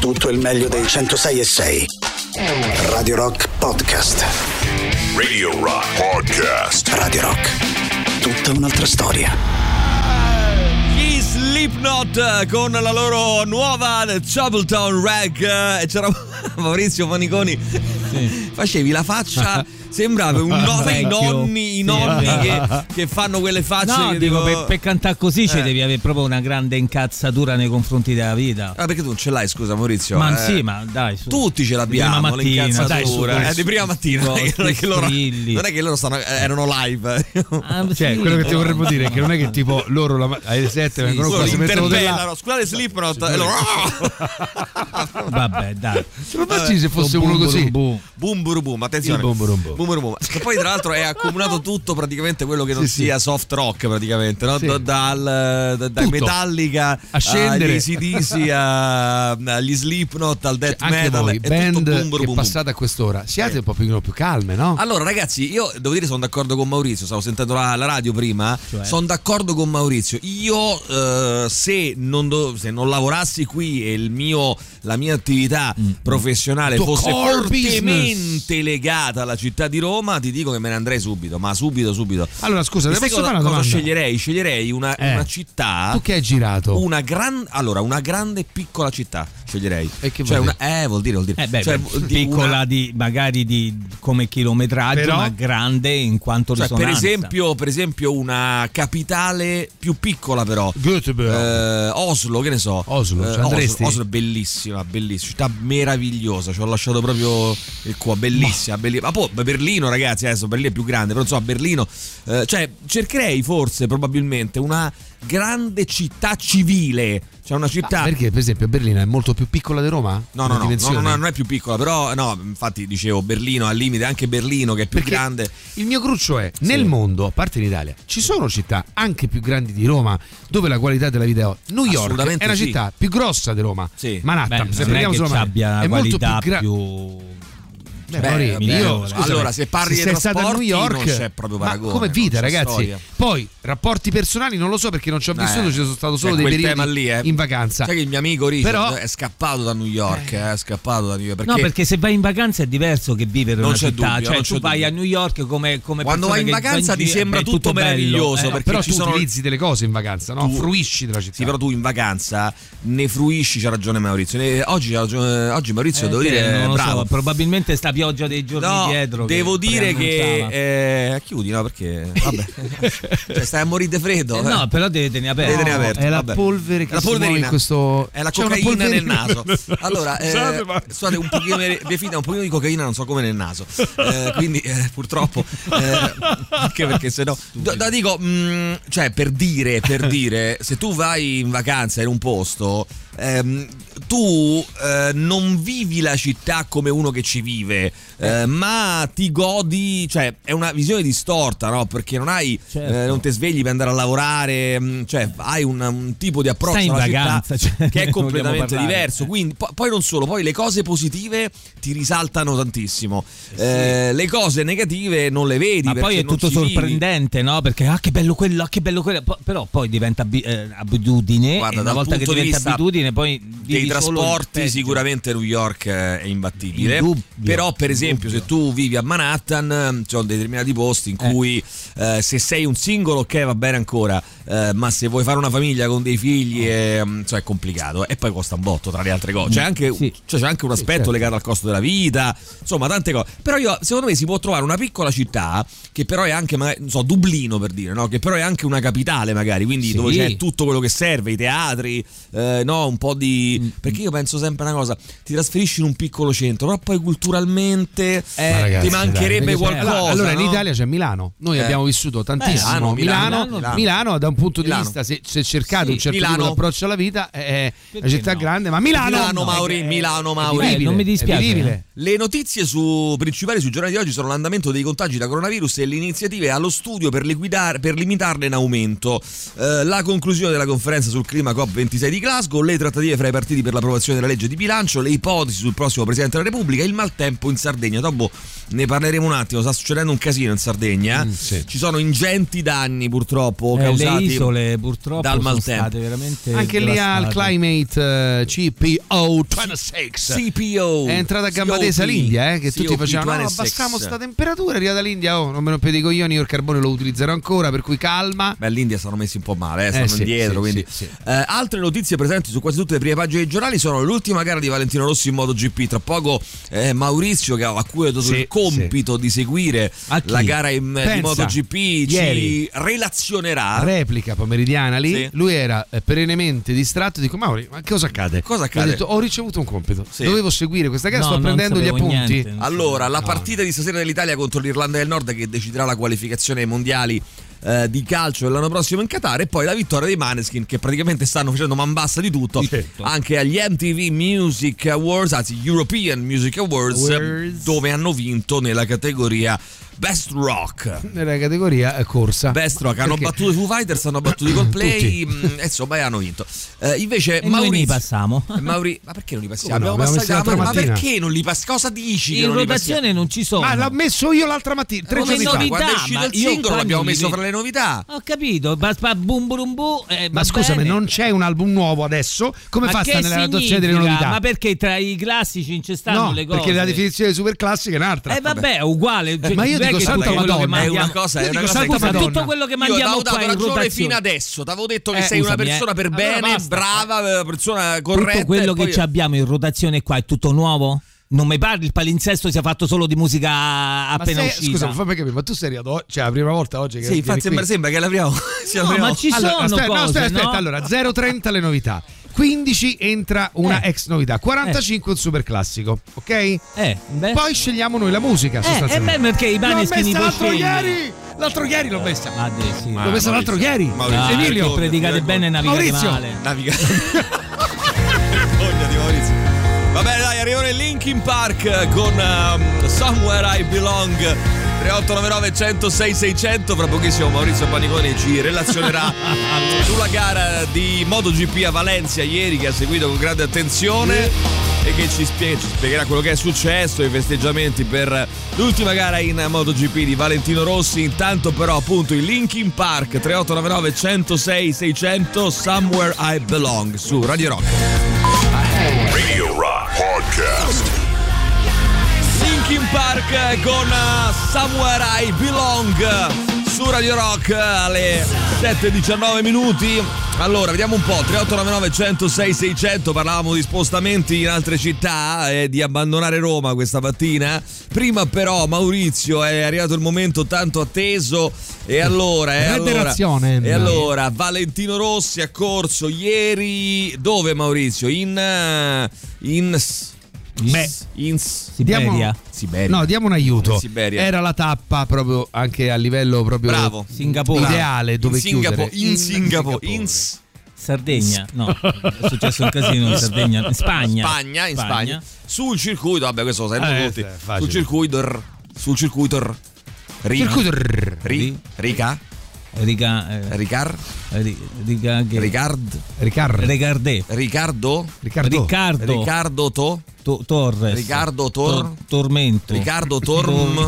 Tutto il meglio dei 106.6. Radio Rock Podcast. Radio Rock Podcast. Radio Rock. Tutta un'altra storia. Gli Slipknot con la loro nuova Troubletown Rag. E c'era Maurizio Paniconi. Sì. Facevi la faccia. Sembrava i nonni che fanno quelle facce. No, che dico, per cantare così ci devi avere proprio una grande incazzatura nei confronti della vita. Ah, perché tu non ce l'hai, scusa Maurizio? Ma sì, ma dai, su. Tutti ce l'abbiamo, l'incazzatura. Di prima mattina. Non è che loro erano live. Cioè, quello che ti vorremmo dire è che non è che tipo loro alle 7 vengono qua, si mettono là. Scusate Slipknot e loro. Vabbè, dai. Pensi se fosse uno così? Boom boom, attenzione. Che poi tra l'altro è accumulato tutto praticamente quello che non sia soft rock praticamente, no? Dai Metallica a scendere, agli AC/DC agli Slipknot al death anche metal, voi, è band tutto boom, che boom, passate a quest'ora siate un po' più calme, no? Allora ragazzi, io devo dire sono d'accordo con Maurizio, stavo sentendo la radio prima, sono d'accordo con Maurizio. Io se non lavorassi qui e la mia attività professionale fosse fortemente legata alla città di Roma, ti dico che me ne andrei subito, ma subito. Allora scusa, te posso fare una domanda? Sceglierei una città. Tu che hai girato? Una grande e piccola città sceglierei. E che vuol dire? Piccola di come chilometraggio, però, ma grande in quanto risonanza. Per esempio una capitale più piccola però. Oslo, che ne so. Oslo è bellissima, città meravigliosa, ci ho lasciato proprio il cuore, bellissima. Ma poi Berlino, ragazzi, adesso Berlino è più grande, però insomma Berlino, cercherei forse probabilmente una grande città civile, cioè una città. Perché per esempio Berlino è molto più piccola di Roma? No, non è più piccola, però no, infatti dicevo Berlino al limite, anche Berlino che è più grande. Il mio cruccio è nel mondo, a parte in Italia, ci sono città anche più grandi di Roma dove la qualità della vita è. New York è una città più grossa di Roma. Manhattan, se prendiamo solo Manhattan, è molto più allora se parli di trasporti a New York non c'è proprio paragone, come vita, ragazzi. Storia. Poi rapporti personali non lo so perché non ci ho vissuto, ci sono stato solo dei periodi in vacanza. Sai che il mio amico Richard è scappato da New York, perché se vai in vacanza è diverso che vivere in una città, dubbio, tu vai a New York come quando vai in vacanza ti sembra tutto meraviglioso, perché però tu utilizzi delle cose in vacanza, no? Fruisci della città. Sì, però tu in vacanza ne fruisci, c'ha ragione Maurizio. Oggi Maurizio devo dire bravo. Probabilmente sta pioggia dei giorni dietro. Devo dire che chiudi, no? Perché vabbè. Stai a morire di freddo. No, però devi tenere aperto. È la polvere che si muove in questo. È la cocaina nel naso. Allora, scusate, un pochino di cocaina non so come nel naso. Quindi purtroppo anche perché se no dico, cioè per dire, se tu vai in vacanza in un posto, tu non vivi la città come uno che ci vive, ma ti godi, cioè è una visione distorta, no? Perché non hai non ti svegli per andare a lavorare, cioè hai un tipo di approccio alla vacanza, città che è completamente diverso. Quindi poi non solo, poi le cose positive ti risaltano tantissimo, le cose negative non le vedi, ma poi è tutto sorprendente, no? Perché che bello quello, però poi diventa abitudine. Guarda, e una volta che diventa abitudine poi dei trasporti sicuramente New York è imbattibile, però per esempio se tu vivi a Manhattan ci sono determinati posti in cui se sei un singolo ok va bene ancora, ma se vuoi fare una famiglia con dei figli è complicato e poi costa un botto tra le altre cose, c'è anche un aspetto legato al costo della vita, insomma tante cose. Però secondo me si può trovare una piccola città che però è anche non so, Dublino per dire, no? Che però è anche una capitale magari, quindi dove c'è tutto quello che serve, i teatri, no, un po' di, perché io penso sempre una cosa, ti trasferisci in un piccolo centro però poi culturalmente ti mancherebbe qualcosa. Allora in Italia c'è Milano, noi abbiamo vissuto tantissimo Milano da un punto di vista, se cercate un certo tipo di approccio alla vita è una città grande, ma Milano Mauri non mi dispiace. Le notizie principali sui giornali di oggi sono l'andamento dei contagi da coronavirus e le iniziative allo studio per limitarne in aumento, la conclusione della conferenza sul clima COP26 di Glasgow, le trattative fra i partiti per l'approvazione della legge di bilancio, le ipotesi sul prossimo Presidente della Repubblica, il maltempo in Sardegna. Dopo ne parleremo un attimo, sta succedendo un casino in Sardegna, sì. Ci sono ingenti danni purtroppo causati le isole purtroppo dal maltempo. sono state veramente anche lì al Climate CPO 26 CPO è entrata a gamba tesa l'India, che tutti facevano no, abbassiamo sta temperatura, è arrivata l'India, non me rompete i coglioni, io il carbone lo utilizzerò ancora, per cui calma. Beh, l'India stanno messi un po' male, stanno indietro, quindi sì. Altre notizie presenti su quasi tutte le prime pagine dei giornali sono l'ultima gara di Valentino Rossi in MotoGP. Tra poco Maurizio, a cui ho dato il compito di seguire la gara di MotoGP, ci relazionerà. Replica pomeridiana lì, lui era perennemente distratto, dico Mauri, ma cosa accade? Cosa accade? Ho detto, ho ricevuto un compito, dovevo seguire questa gara, sto prendendo gli appunti. Niente, allora, la partita di stasera dell'Italia contro l'Irlanda del Nord, che deciderà la qualificazione ai mondiali di calcio dell'anno prossimo in Qatar, e poi la vittoria dei Maneskin, che praticamente stanno facendo man bassa di tutto anche agli MTV Music Awards, anzi European Music Awards, dove hanno vinto nella categoria Best Rock, nella categoria corsa. Best Rock, hanno battuto i Foo Fighters, hanno battuto i Coldplay, insomma, hanno vinto. Invece Maurizio, noi li passiamo. Ma perché non li passiamo? No, ma perché non li passiamo? Cosa dici? In rotazione non ci sono. Ma l'ho messo io l'altra mattina, 3 giorni fa. Quando è uscito il singolo l'abbiamo messo fra le novità. Ho capito, bum bum bum. Ma scusami, non c'è un album nuovo adesso? Come fa a stare nella rotazione delle novità? Ma perché tra i classici non ci stanno le cose? Perché la definizione di super classica è un'altra. Vabbè, è uguale. Ma io dico Santa Madonna, è una cosa tutto quello che mandiamo qua in rotazione fino adesso. Ti avevo detto che sei una persona per bene, brava, persona corretta. Tutto quello che ci abbiamo in rotazione qua è tutto nuovo? Non mi parli, il palinsesto sia fatto solo di musica appena uscita. Scusa, fammi capire, ma tu sei arrivato, cioè la prima volta oggi che sì, infatti sembra che l'abbiamo. No, ma ci sono cose, aspetta, allora 0,30 le novità, 15 entra una ex novità, 45 un super classico, ok? Poi scegliamo noi la musica sostanzialmente. Perché i Maneskin l'altro ieri l'ho messa. L'ho messa l'altro ieri. Emilio, predicate bene, navigate male. Vergognati, Maurizio. Va bene, dai, arrivano i Linkin Park con Somewhere I Belong. 3899 106 600. Fra pochissimo Maurizio Paniconi ci relazionerà sulla gara di MotoGP a Valencia ieri, che ha seguito con grande attenzione e che ci spiegherà quello che è successo, i festeggiamenti per l'ultima gara in MotoGP di Valentino Rossi. Intanto però appunto i Linkin Park, 3899 106 600, Somewhere I Belong su Radio Rock. Radio Rock Podcast. Linkin Park con Somewhere I Belong su Radio Rock alle 7:19 minuti. Allora, vediamo un po', 3899 106 600, parlavamo di spostamenti in altre città e di abbandonare Roma questa mattina. Prima però, Maurizio, è arrivato il momento tanto atteso e allora Valentino Rossi ha corso ieri dove, Maurizio? In Siberia. No, diamo un aiuto. Era la tappa proprio anche a livello proprio Singapore ideale dove chiudere. In Singapore. Sardegna. No, è successo un casino in Sardegna. In Spagna. Sul circuito, vabbè, questo lo sanno tutti. Sul circuito Torres, Riccardo Tormento, Riccardo Tormo,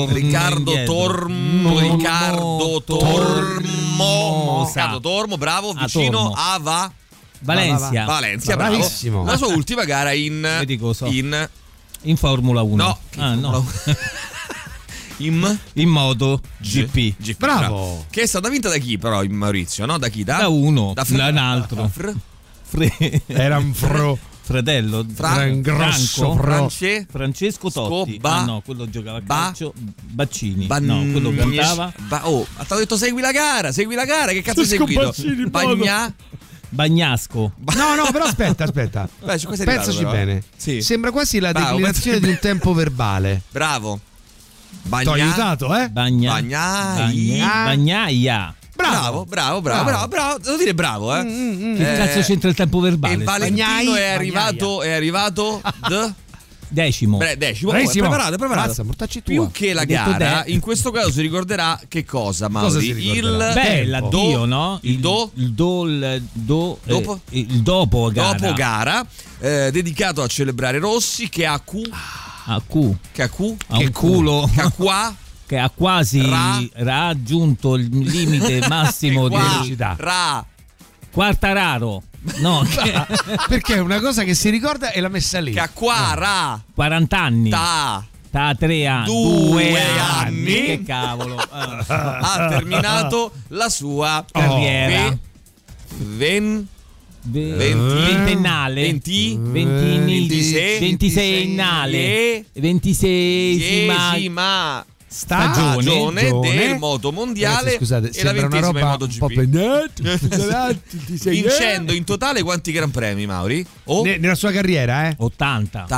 bravo, vicino a Valencia, bravissimo. La sua ultima gara in Formula 1. No. In moto GP. Bravo. Che è stata vinta da chi però, Maurizio? No? Da chi? Da uno, da un altro. Era un fratello Francesco Totti. No, quello giocava a calcio. Baccini. No, quello cantava. Ti ho detto segui la gara, che cazzo hai seguito? Bagnasco. No, però aspetta. Pensaci bene. Sì. Sembra quasi la declinazione di un tempo verbale. Bravo. T'ho aiutato, Bagnaia. Bravo. Devo dire bravo, Che cazzo c'entra il tempo verbale? E Valentino è arrivato Decimo. Preparate. Mazza, più che la gara, in questo caso si ricorderà che cosa, Mauri? L'addio, no? Il dopo gara. Dopo gara, dedicato a celebrare Rossi, che ha che ha quasi raggiunto il limite massimo di velocità. Quartararo. No, perché è una cosa che si ricorda e l'ha messa lì. Che ha 40 anni. Ta 3 anni. 2 anni. Che cavolo. Ha terminato la sua carriera. Ventennale. 26esima stagione del moto mondiale. Scusate, e la 20esima in MotoGP. Vincendo in totale quanti gran premi, Mauri? Nella sua carriera, 80.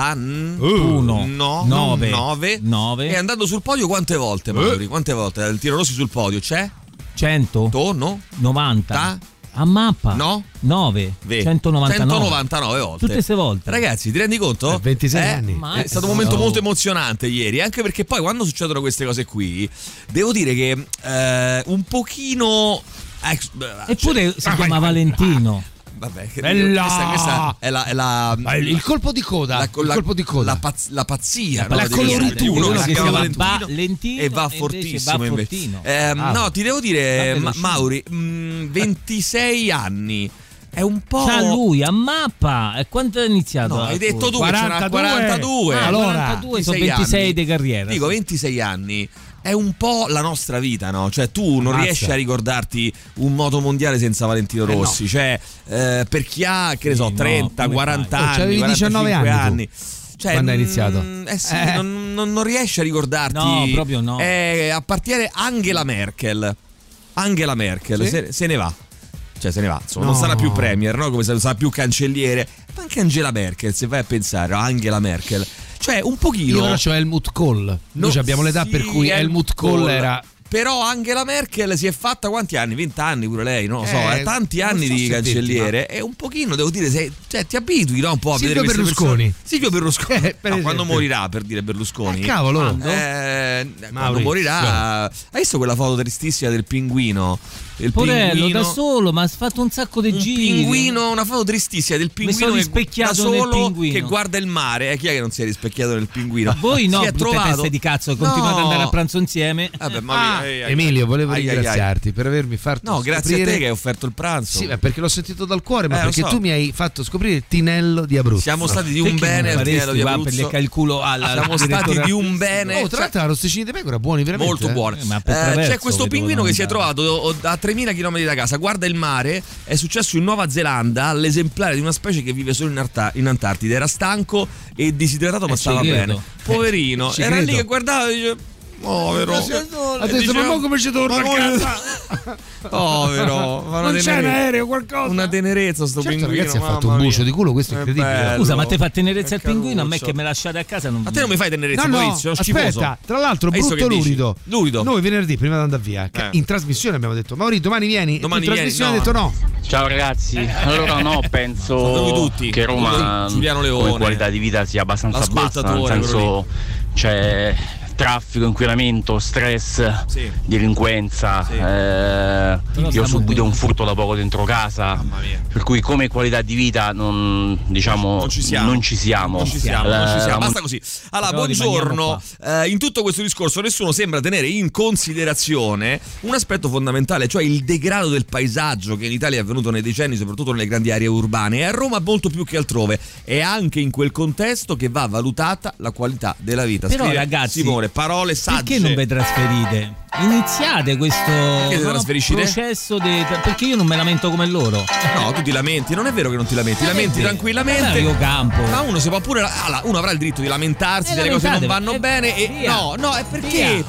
9. E andando sul podio quante volte, Mauri? Quante volte? Il tiro Rossi sul podio c'è? 100. No? 90. A mappa? No? 9. 199 volte. Tutte queste volte. Ragazzi, ti rendi conto? 26 anni. È stato un momento molto emozionante ieri, anche perché poi quando succedono queste cose qui, devo dire che un pochino... Eppure si chiama Valentino. Vabbè, questa è il colpo di coda. Il colpo di coda. La pazzia. La coloritura. Uno che si chiama Valentino e va fortissimo invece. No, ti devo dire, Mauri, 26 anni. È un po'. C'ha lui a mappa. E quanto è iniziato? No, hai detto tu 42. Allora, 42 sono 26 di carriera. Dico 26 anni. È un po' la nostra vita, no? Cioè tu non riesci a ricordarti un moto mondiale senza Valentino Rossi, no. Cioè per chi ha, che ne so, 30, 40 anni, avevi 19 anni. Cioè, quando hai iniziato? Non riesci a ricordarti. No, proprio no. Appartiene Angela Merkel. Sì. Se ne va. Cioè se ne va, insomma, non sarà più premier, no? Come sarà più cancelliere. Ma anche Angela Merkel, se vai a pensare, Angela Merkel. Cioè un pochino. Io però c'ho Helmut Kohl. Noi abbiamo l'età per cui Helmut Kohl era. Però Angela Merkel si è fatta quanti anni? 20 anni pure lei, non lo so, tanti anni di cancelliere. E un pochino, devo dire, cioè ti abitui, no? Un po' a vedere Berlusconi. Silvio Berlusconi. Quando morirà, per dire Berlusconi? Cavolo. Quando morirà. Hai visto quella foto tristissima del pinguino? Il Porello pinguino, da solo, ma ha fatto un sacco di giri. Una foto tristissima del pinguino da solo che guarda il mare. Chi è che non si è rispecchiato nel pinguino? Voi no, brutte teste di cazzo, continuate ad andare a pranzo insieme. Vabbè, Emilio, volevo ringraziarti per avermi fatto scoprire. Grazie a te che hai offerto il pranzo. Sì, perché l'ho sentito dal cuore, ma perché tu mi hai fatto scoprire il Tinello di Abruzzo. Siamo stati di un bene al Tinello di Abruzzo. Il culo siamo stati di un bene. Tra l'altro, rosticini di pecora buoni, veramente. Molto buoni. C'è questo pinguino che si è trovato a 3000 km da casa. Guarda il mare, è successo in Nuova Zelanda, all'esemplare di una specie che vive solo in Antartide. Era stanco e disidratato, ma stava bene. Poverino, era lì che guardava e dice: povero. Adesso ma come ci torna a casa? Povero, non c'è un aereo, qualcosa. Una tenerezza sto pinguino. Ragazzi, ha fatto un bucio di culo, questo è incredibile. Scusa, ma te fa tenerezza il pinguino? A me che me lasciate a casa non. A te non mi fai tenerezza, Maurizio? Aspetta, tra l'altro brutto lurido. Noi venerdì prima di andare via in trasmissione abbiamo detto: Maurizio, domani vieni. In trasmissione ha detto no. Ciao ragazzi, allora no, penso che Roma come qualità di vita sia abbastanza bassa, nel senso c'è traffico, inquinamento, stress, delinquenza. Io ho subito un furto da poco dentro casa, per cui come qualità di vita non ci siamo. Basta così. Allora, buongiorno. In tutto questo discorso nessuno sembra tenere in considerazione un aspetto fondamentale, cioè il degrado del paesaggio che in Italia è avvenuto nei decenni, soprattutto nelle grandi aree urbane, e a Roma molto più che altrove. È anche in quel contesto che va valutata la qualità della vita. Però ragazzi, Simone, parole sagge. Perché non vi trasferite? Iniziate questo processo perché io non me lamento come loro. No, tu ti lamenti, non è vero che non ti lamenti, lamenti tranquillamente. Io campo. Ma uno si può pure uno avrà il diritto di lamentarsi delle cose che non vanno bene e no, è perché?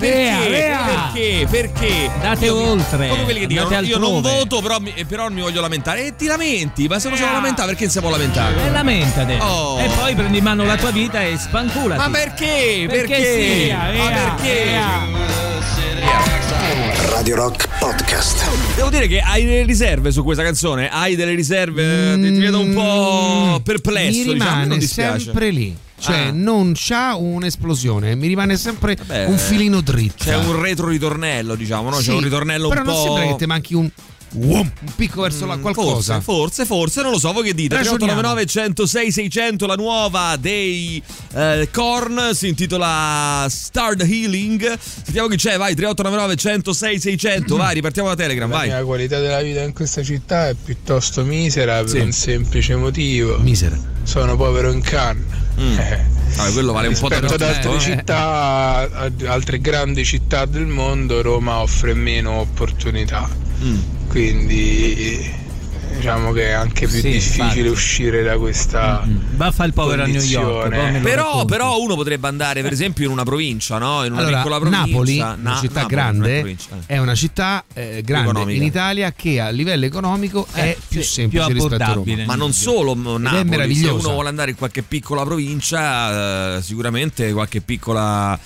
Perché? Date oltre. Come quelli che dicono io non voto, però mi voglio lamentare. E ti lamenti, ma se non si può lamentare, perché non si può lamentare? Lamentate. E poi prendi in mano la tua vita e spanculati. Ma perché? Perché? Ma perché? Radio Rock Podcast. Devo dire che hai delle riserve su questa canzone, hai delle riserve, ti vedo un po' perplesso. Mi rimane non sempre lì. Cioè non c'ha un'esplosione, mi rimane sempre un filino dritto. C'è un retro-ritornello, diciamo, no? C'è un ritornello però un po'. Però non sembra che ti manchi un picco verso la qualcosa. Forse, non lo so, voi che dite? 3899 106 600, la nuova dei Korn, si intitola Start Healing. Sentiamo chi c'è, vai, 3899 106 600, vai, ripartiamo da Telegram, vai. La qualità della vita in questa città è piuttosto misera per un semplice motivo. Misera. Sono povero in canna. Quello vale un po' rispetto ad altre città, altre grandi città del mondo, Roma offre meno opportunità. Quindi diciamo che è anche più difficile uscire da questa va a fare il povero a New York. Però uno potrebbe andare per esempio in una provincia, no? In una piccola provincia. Napoli, una città grande, è una città grande economica in Italia che a livello economico è più semplice più rispetto a Roma. Ma non solo Napoli, è meravigliosa. Se uno vuole andare in qualche piccola provincia, sicuramente qualche piccola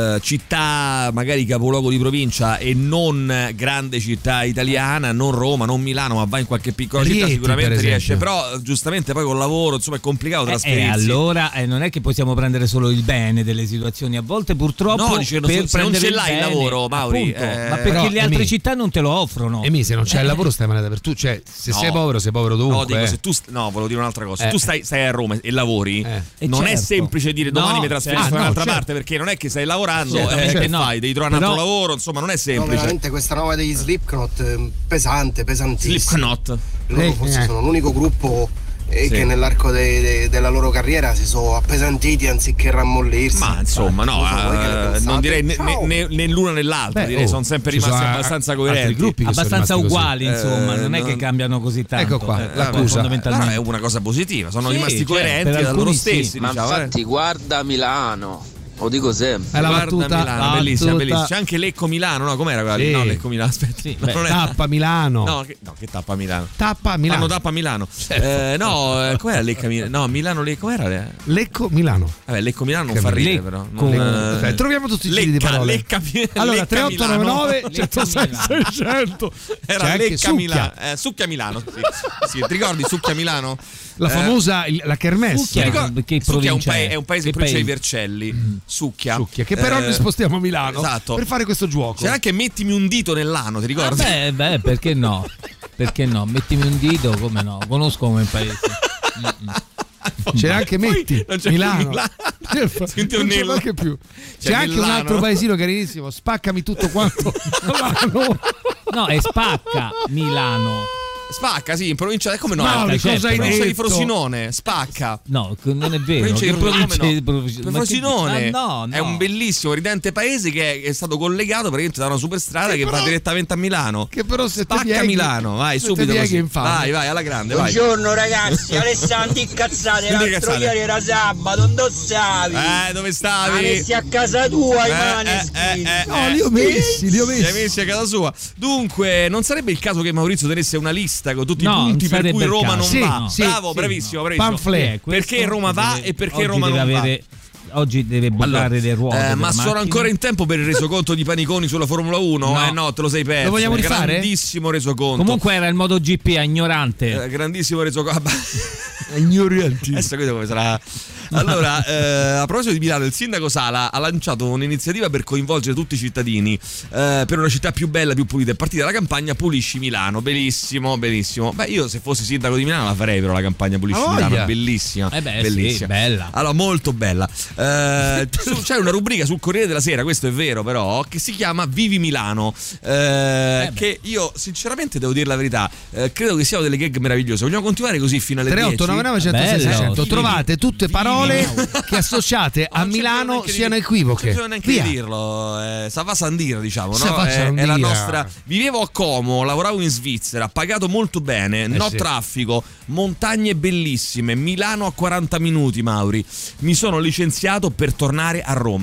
città, magari capoluogo di provincia e non grande città italiana, non Roma, non Milano, ma va in qualche piccola città, sicuramente riesce. Però giustamente poi col lavoro insomma è complicato trasferirsi. Allora non è che possiamo prendere solo il bene delle situazioni, a volte purtroppo no, dice, per se non ce l'hai il lavoro, Mauri, ma perché le altre città non te lo offrono. E se non c'è il lavoro stai male dappertutto, cioè se sei povero dovunque. No, dico, se tu volevo dire un'altra cosa, se tu stai a Roma e lavori, non è semplice dire domani mi trasferisco da un'altra parte, perché non è che stai lavorando, che fai? Devi trovare un altro lavoro, insomma non è semplice. No, veramente questa nuova degli Slipknot pesantissimo. Slipknot. Loro forse sono l'unico gruppo che nell'arco della loro carriera si sono appesantiti anziché rammollirsi. Ma insomma non direi né l'una né l'altra. Direi sono sempre rimasti abbastanza coerenti, abbastanza uguali, insomma, non è che cambiano così tanto. Ecco qua l'accusa fondamentalmente è una cosa positiva, sono rimasti coerenti da loro stessi. Ma infatti guarda Milano, lo dico sempre. È la battuta Milano, bellissima. C'è anche Lecco Milano, no? Com'era quella? No, Lecco Milano, aspetta. Non è... Tappa Milano. No, che tappa Milano? Tappa Milano. Fanno tappa Milano. Com'era Lecca Milano? No, Milano com'era? Lecco Milano. Vabbè, Lecco Milano non fa ridere però. Troviamo tutti i giri di parole. Allora 3899 106 600. Era Lecca Milano. Succhia Milano. Sì, ti ricordi Succhia Milano? La famosa la kermesse. Succhia è un paese in provincia di Vercelli. Succhia, che però noi spostiamo a Milano per fare questo gioco. C'era anche mettimi un dito nell'ano, ti ricordi? Beh, perché no? Perché no? Mettimi un dito, come no? Conosco come paese. C'era anche Milano. Non c'è anche più. C'è anche un altro paesino carinissimo, Spaccami tutto quanto. No, è Spacca Milano. Spacca, sì, in provincia. Come no? Cosa hai detto? Di Frosinone, Spacca. No, non è vero. Frosinone è un bellissimo, ridente paese che è stato collegato praticamente da una superstrada che va direttamente a Milano. Che però se Spacca Milano, vai subito così. Vai, alla grande. Buongiorno ragazzi, Alessandro incazzate. L'altro ieri era sabato, dove stavi? Dove stavi? Messi a casa tua, i Maneskin. No, li ho messi. Li hai messi a casa sua. Dunque, non sarebbe il caso che Maurizio tenesse una lista con tutti i punti per cui Roma non va? Bravo, bravissimo. Pamphlet. Perché Roma va e perché Roma non va? Oggi deve buttare le ruote. Ma sono ancora in tempo per il resoconto di Paniconi sulla Formula 1? No, te lo sei perso. Lo vogliamo rifare? Grandissimo resoconto. Comunque era il MotoGP, ignorante. Grandissimo resoconto. Ignoranti. Adesso vedo come sarà. Allora, a proposito di Milano, il sindaco Sala ha lanciato un'iniziativa per coinvolgere tutti i cittadini per una città più bella, più pulita. È partita la campagna Pulisci Milano. Bellissimo. Beh, io se fossi sindaco di Milano la farei, però la campagna Pulisci Milano. Bellissima. Bellissima. Sì, bella. Allora, molto bella. C'è una rubrica sul Corriere della Sera, questo è vero però, che si chiama Vivi Milano, che io sinceramente devo dire la verità, credo che siano delle gag meravigliose. Vogliamo continuare così fino alle 10? 3899 106 600. Trovate tutte parole che associate a Milano siano equivoche. Non c'è neanche di dirlo. Sava Sandira, diciamo, no? È la nostra. Vivevo a Como, lavoravo in Svizzera, pagato molto bene, traffico, montagne bellissime, Milano a 40 minuti, Mauri. Mi sono licenziato per tornare a Roma.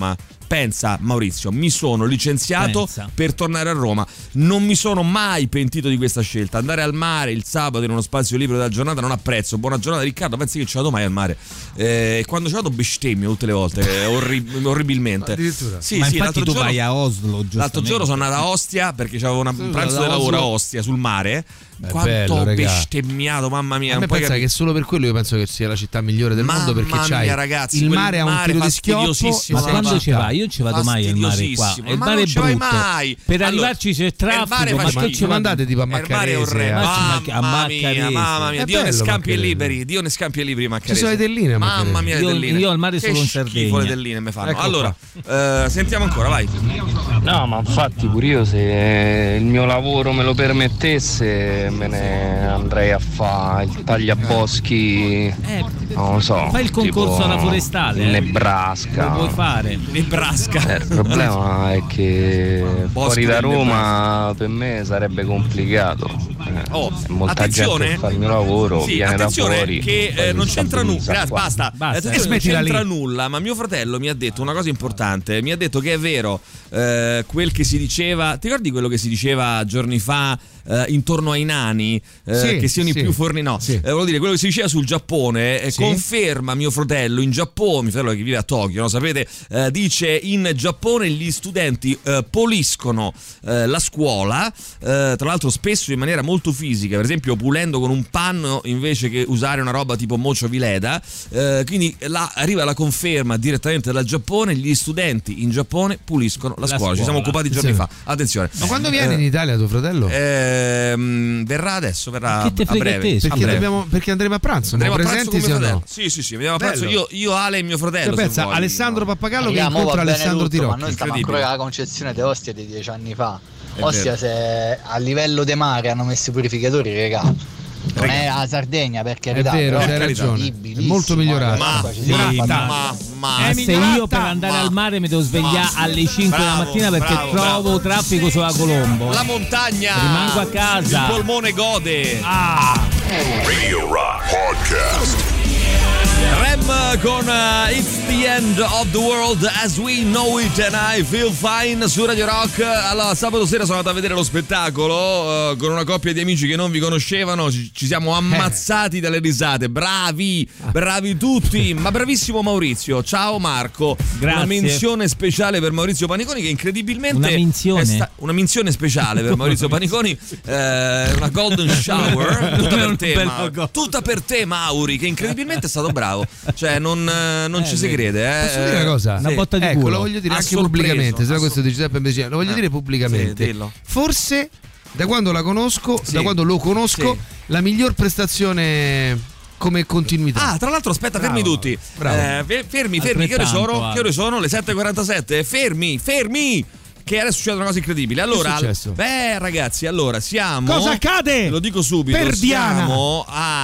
pensa Maurizio, mi sono licenziato per tornare a Roma, non mi sono mai pentito di questa scelta. Andare al mare il sabato in uno spazio libero della giornata non ha prezzo. Buona giornata Riccardo, pensi che ci vado mai al mare? Quando ci vado bestemmio tutte le volte, orribilmente. Sì, ma sì, infatti tu vai a Oslo. L'altro giorno sono andato a Ostia perché c'avevo un pranzo di lavoro a Ostia sul mare. Quanto ho bestemmiato, mamma mia. A me pensa che solo per quello io penso che sia la città migliore del mondo, perché c'hai ragazzi, il mare a un tiro di schioppo. Ma quando ci vai? Io non ci vado mai al mare qua. Il mare è brutto. Mai. Per arrivarci c'è traffico. Ma che ci mandate tipo a Maccarese? Mamma mia, Dio ne scampi e liberi. Dio ne scampi e liberi Maccarese. Ci sono le telline, mamma mia, le telline. Io al mare solo in Sardegna. Le telline mi fanno. Allora, sentiamo ancora, vai. No, ma infatti pure io, se il mio lavoro me lo permettesse, me ne andrei a fare il tagliaboschi, non lo so, fai il concorso alla forestale in Nebraska. Lo puoi fare. Nebraska. Il problema è che fuori da Roma per me sarebbe complicato. Molta gente fa il mio lavoro, viene da fuori, che non c'entra nulla. Basta. Non c'entra nulla, ma mio fratello mi ha detto una cosa importante. Mi ha detto che è vero quel che si diceva. Ti ricordi quello che si diceva giorni fa intorno ai nani, che siano i più forni? No, volevo dire, quello che si diceva sul Giappone conferma mio fratello in Giappone, mio fratello che vive a Tokyo, no? Sapete, dice in Giappone gli studenti puliscono la scuola, tra l'altro spesso in maniera molto fisica, per esempio pulendo con un panno invece che usare una roba tipo Mocho Vileda, quindi là arriva la conferma direttamente dal Giappone, gli studenti in Giappone puliscono la scuola. Ci siamo occupati giorni fa, attenzione. Ma quando viene in Italia tuo fratello? Verrà adesso, verrà a breve. Perché andremo a pranzo? Andremo presenti a pranzo con no? Sì, andiamo a pranzo io, Ale e mio fratello. Pensa, Alessandro Pappagallo che incontra Alessandro Tirocchi. Ma noi stiamo ancora alla concezione di Ostia di 10 anni fa. Ostia, se a livello de mare hanno messo i purificatori, regà. Non è la Sardegna, perché è vero, c'hai ragione, è molto migliorato. Ma se io per andare al mare mi devo svegliare alle 5 della mattina perché trovo traffico sulla Colombo, la montagna, rimango a casa, il polmone gode. Radio Rock Podcast. Rem con It's the End of the World as we know it and I feel fine su Radio Rock. Allora, sabato sera sono andato a vedere lo spettacolo con una coppia di amici che non vi conoscevano, ci siamo ammazzati dalle risate. Bravi tutti, ma bravissimo Maurizio. Ciao Marco. Grazie. Una menzione speciale per Maurizio Paniconi, che incredibilmente una menzione speciale per Maurizio Paniconi, una golden shower tutta per te Mauri, che incredibilmente è stato bravo. Cioè non ci si crede. Posso dire una cosa? Una botta di culo. Lo voglio dire anche pubblicamente, se no questo di Giuseppe Imbecille, lo voglio dire pubblicamente. Forse da quando la conosco, da quando lo conosco, la miglior prestazione come continuità. Tra l'altro aspetta, fermi tutti. Fermi, che ore sono? Le 7:47. Fermi. Che adesso succedono cose incredibili. Allora, ragazzi, siamo. Cosa accade? Lo dico subito. Per siamo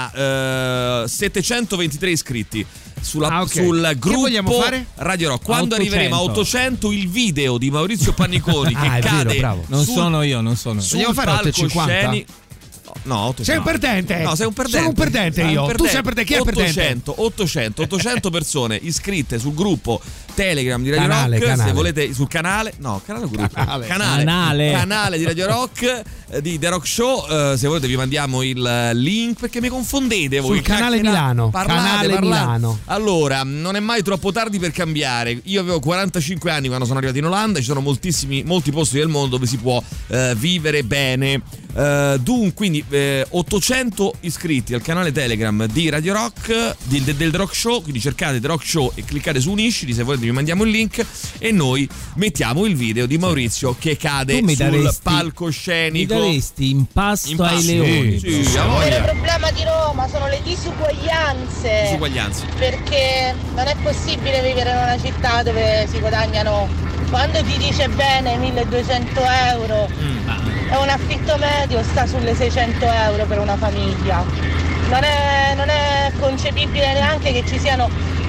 a 723 iscritti sul gruppo. Che vogliamo fare? Radio Rock. Quando arriveremo a 800, il video di Maurizio Paniconi che cade. Non sono io. Vogliamo fare 850? No, sei un perdente. No, sei un perdente. Sono un perdente io. Tu sei perdente. Chi è perdente? 800 persone iscritte sul gruppo Telegram di Radio Rock. Canale. Se volete, sul canale. No, canale di Radio Rock, di The Rock Show. Se volete vi mandiamo il link, perché mi confondete voi. Sul canale Milano. Parlate. Milano. Allora, non è mai troppo tardi per cambiare. Io avevo 45 anni quando sono arrivato in Olanda. Ci sono molti posti del mondo dove si può vivere bene. Dunque, quindi 800 iscritti al canale Telegram di Radio Rock, del The Rock Show. Quindi cercate The Rock Show e cliccate su uniscili. Se volete vi mandiamo il link e noi mettiamo il video di Maurizio che cade sul palcoscenico. Mi daresti in pasto ai leoni. Il vero problema di Roma sono le disuguaglianze. Perché non è possibile vivere in una città dove si guadagnano, quando ti dice bene, 1200 euro e un affitto medio sta sulle 600 euro per una famiglia. Non è concepibile neanche che ci siano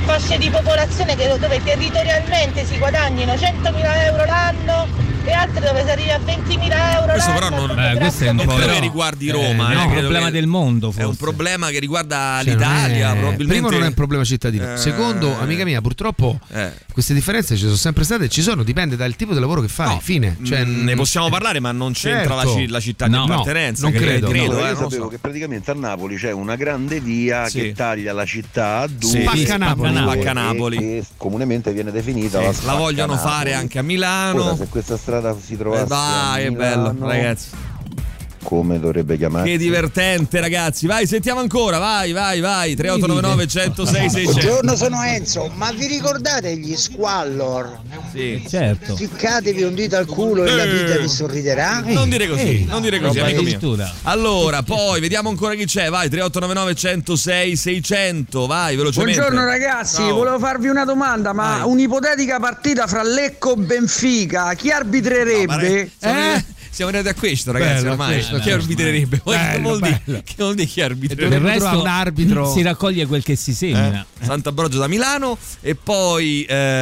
fasce di popolazione dove territorialmente si guadagnino 100.000 euro l'anno e altre dove si arriva a 20.000 euro questo l'anno. Però questo è un po' che riguardi Roma, è un problema del mondo, forse. È un problema che riguarda l'Italia, probabilmente. Primo, non è un problema cittadino. Secondo, amica mia, purtroppo queste differenze ci sono sempre state e ci sono, dipende dal tipo di lavoro che fai, fine. Cioè, ne possiamo parlare, ma non c'entra la città di appartenenza. Non credo. Io sapevo che praticamente a Napoli c'è una grande via che taglia la città a due. Spacca Napoli. Che comunemente viene definita la vogliono fare anche a Milano. Ora, se questa strada si trovasse dai, è bello, ragazzi. Come dovrebbe chiamarsi? Che divertente, ragazzi. Vai, sentiamo ancora. Vai. 3899 106 600. Buongiorno, sono Enzo. Ma vi ricordate gli Squallor? Sì, certo. Ficcatevi un dito al culo e la vita vi sorriderà. Non dire così, amico mio. Allora, poi vediamo ancora chi c'è. Vai, 3899 106 600. Vai, velocemente. Buongiorno ragazzi, volevo farvi una domanda, ma un'ipotetica partita fra Lecco e Benfica, chi arbitrerebbe? Siamo arrivati a questo, ragazzi, ormai. Chi arbitrerebbe? Che vuol dire chi arbitrerebbe? Del resto un arbitro si raccoglie quel che si semina. Sant'Ambrogio da Milano. E poi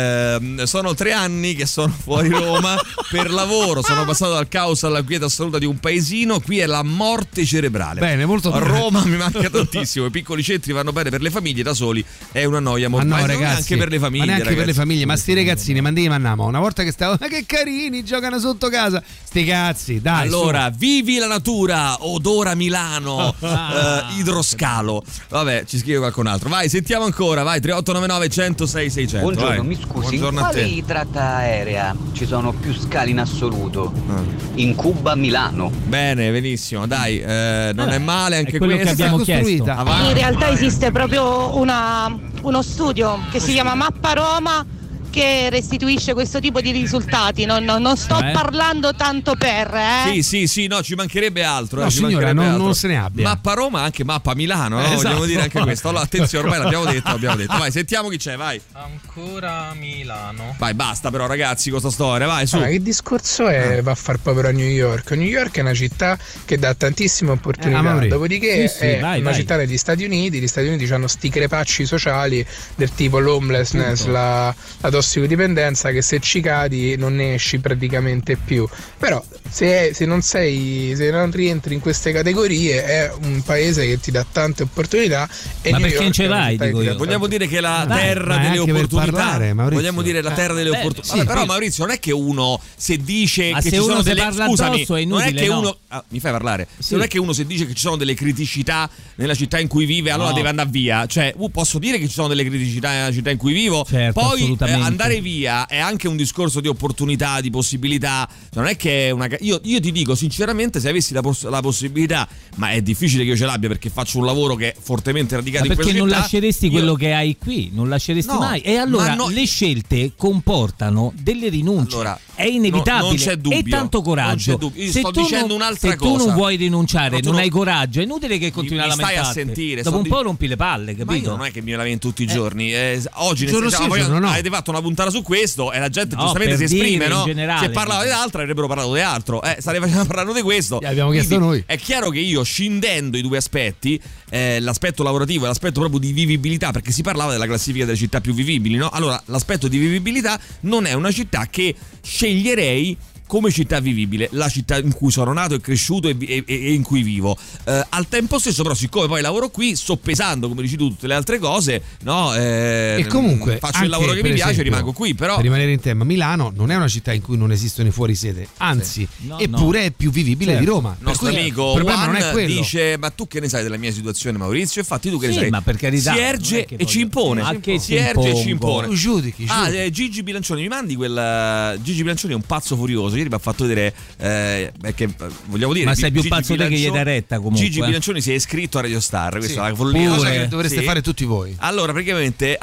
sono 3 anni che sono fuori Roma per lavoro. Sono passato dal caos alla quiete assoluta di un paesino. Qui è la morte cerebrale. Bene, molto bene. Roma mi manca tantissimo. I piccoli centri vanno bene per le famiglie, da soli è una noia molto. Ma no, ragazzi, neanche per le famiglie. Ma neanche ragazzi. Per le famiglie. Ma sti ragazzini, mandiamo. Una volta che stavo, ma che carini, giocano sotto casa. Sti cazzi. Dai, allora, vivi la natura, odora Milano, idroscalo. Vabbè, ci scrive qualcun altro. Vai, sentiamo ancora. Vai, 3899 106 600. Buongiorno, vai. mi scusi, buongiorno in quali tratta aerea ci sono più scali in assoluto? In Cuba, Milano. Bene, benissimo, dai, non è male anche quello questa. che abbiamo chiesto. In realtà esiste proprio uno studio che si chiama Mappa Roma, che restituisce questo tipo di risultati. Non sto parlando tanto per Sì, no, ci mancherebbe altro. No, signora, non se ne abbia. Mappa Roma, anche Mappa Milano, no? Esatto. Vogliamo dire anche questo. Allora, attenzione, ormai l'abbiamo detto. Vai, sentiamo chi c'è, vai. Ancora Milano. Vai, basta però, ragazzi, con sta storia, vai, su. Che discorso è va a far povero a New York? New York è una città che dà tantissime opportunità, dopodiché è una città degli Stati Uniti. Gli Stati Uniti hanno sti crepacci sociali del tipo l'homelessness, la tossicodipendenza, che se ci cadi non ne esci praticamente più. Però se non rientri in queste categorie, è un paese che ti dà tante opportunità. E ma perché non ce l'hai? Vogliamo dire che la terra delle opportunità. Vogliamo dire la terra delle opportunità. Però Maurizio, non è che uno se dice che ci sono delle, scusami, non è che uno mi fai parlare. Non è che uno se dice che ci sono delle criticità nella città in cui vive, allora deve andare via. Cioè, posso dire che ci sono delle criticità nella città in cui vivo, certo, poi andare via è anche un discorso di opportunità, di possibilità. Non è che io ti dico sinceramente, se avessi la possibilità, ma è difficile che io ce l'abbia perché faccio un lavoro che è fortemente radicato in questa città. Perché non lasceresti quello che hai qui, non lasceresti mai. E allora le scelte comportano delle rinunce. Allora, è inevitabile. Non c'è dubbio. E tanto coraggio. Non c'è dubbio. Io sto dicendo un'altra cosa. Se tu non vuoi rinunciare, non hai coraggio, è inutile che continui a lamentarti. Stai a sentire. Dopo un po' rompi le palle, capito? Ma io non è che mi lamento tutti i giorni. Oggi avete fatto una puntata su questo e la gente giustamente si esprime, no? Se parlava di altro avrebbero parlato di altro. Starei parlando di questo. Abbiamo chiesto noi. È chiaro che io, scindendo i due aspetti, l'aspetto lavorativo e l'aspetto proprio di vivibilità, perché si parlava della classifica delle città più vivibili, no? Allora, l'aspetto di vivibilità non è una città che sceglierei come città vivibile, la città in cui sono nato e cresciuto e in cui vivo. Al tempo stesso, però, siccome poi lavoro qui, sto pesando, come dici tu, tutte le altre cose, no? E comunque faccio il lavoro che mi piace, rimango qui. Però, per rimanere in tema, Milano non è una città in cui non esistono i fuorisede, anzi, eppure è più vivibile di Roma. Il nostro amico Juan dice: ma tu che ne sai della mia situazione, Maurizio? Infatti tu che ne sai? Ma per carità, si erge e ci impone. Si erge e ci impone. Giudichi. Gigi Bilancioni, mi mandi quel Gigi Bilancioni è un pazzo furioso. Ieri mi ha fatto vedere perché vogliamo dire, ma sei più pazzo te che gli dà retta comunque. Gigi Bilancioni si è iscritto a Radio Star, questa è la follia, cosa che dovreste fare tutti voi. Allora praticamente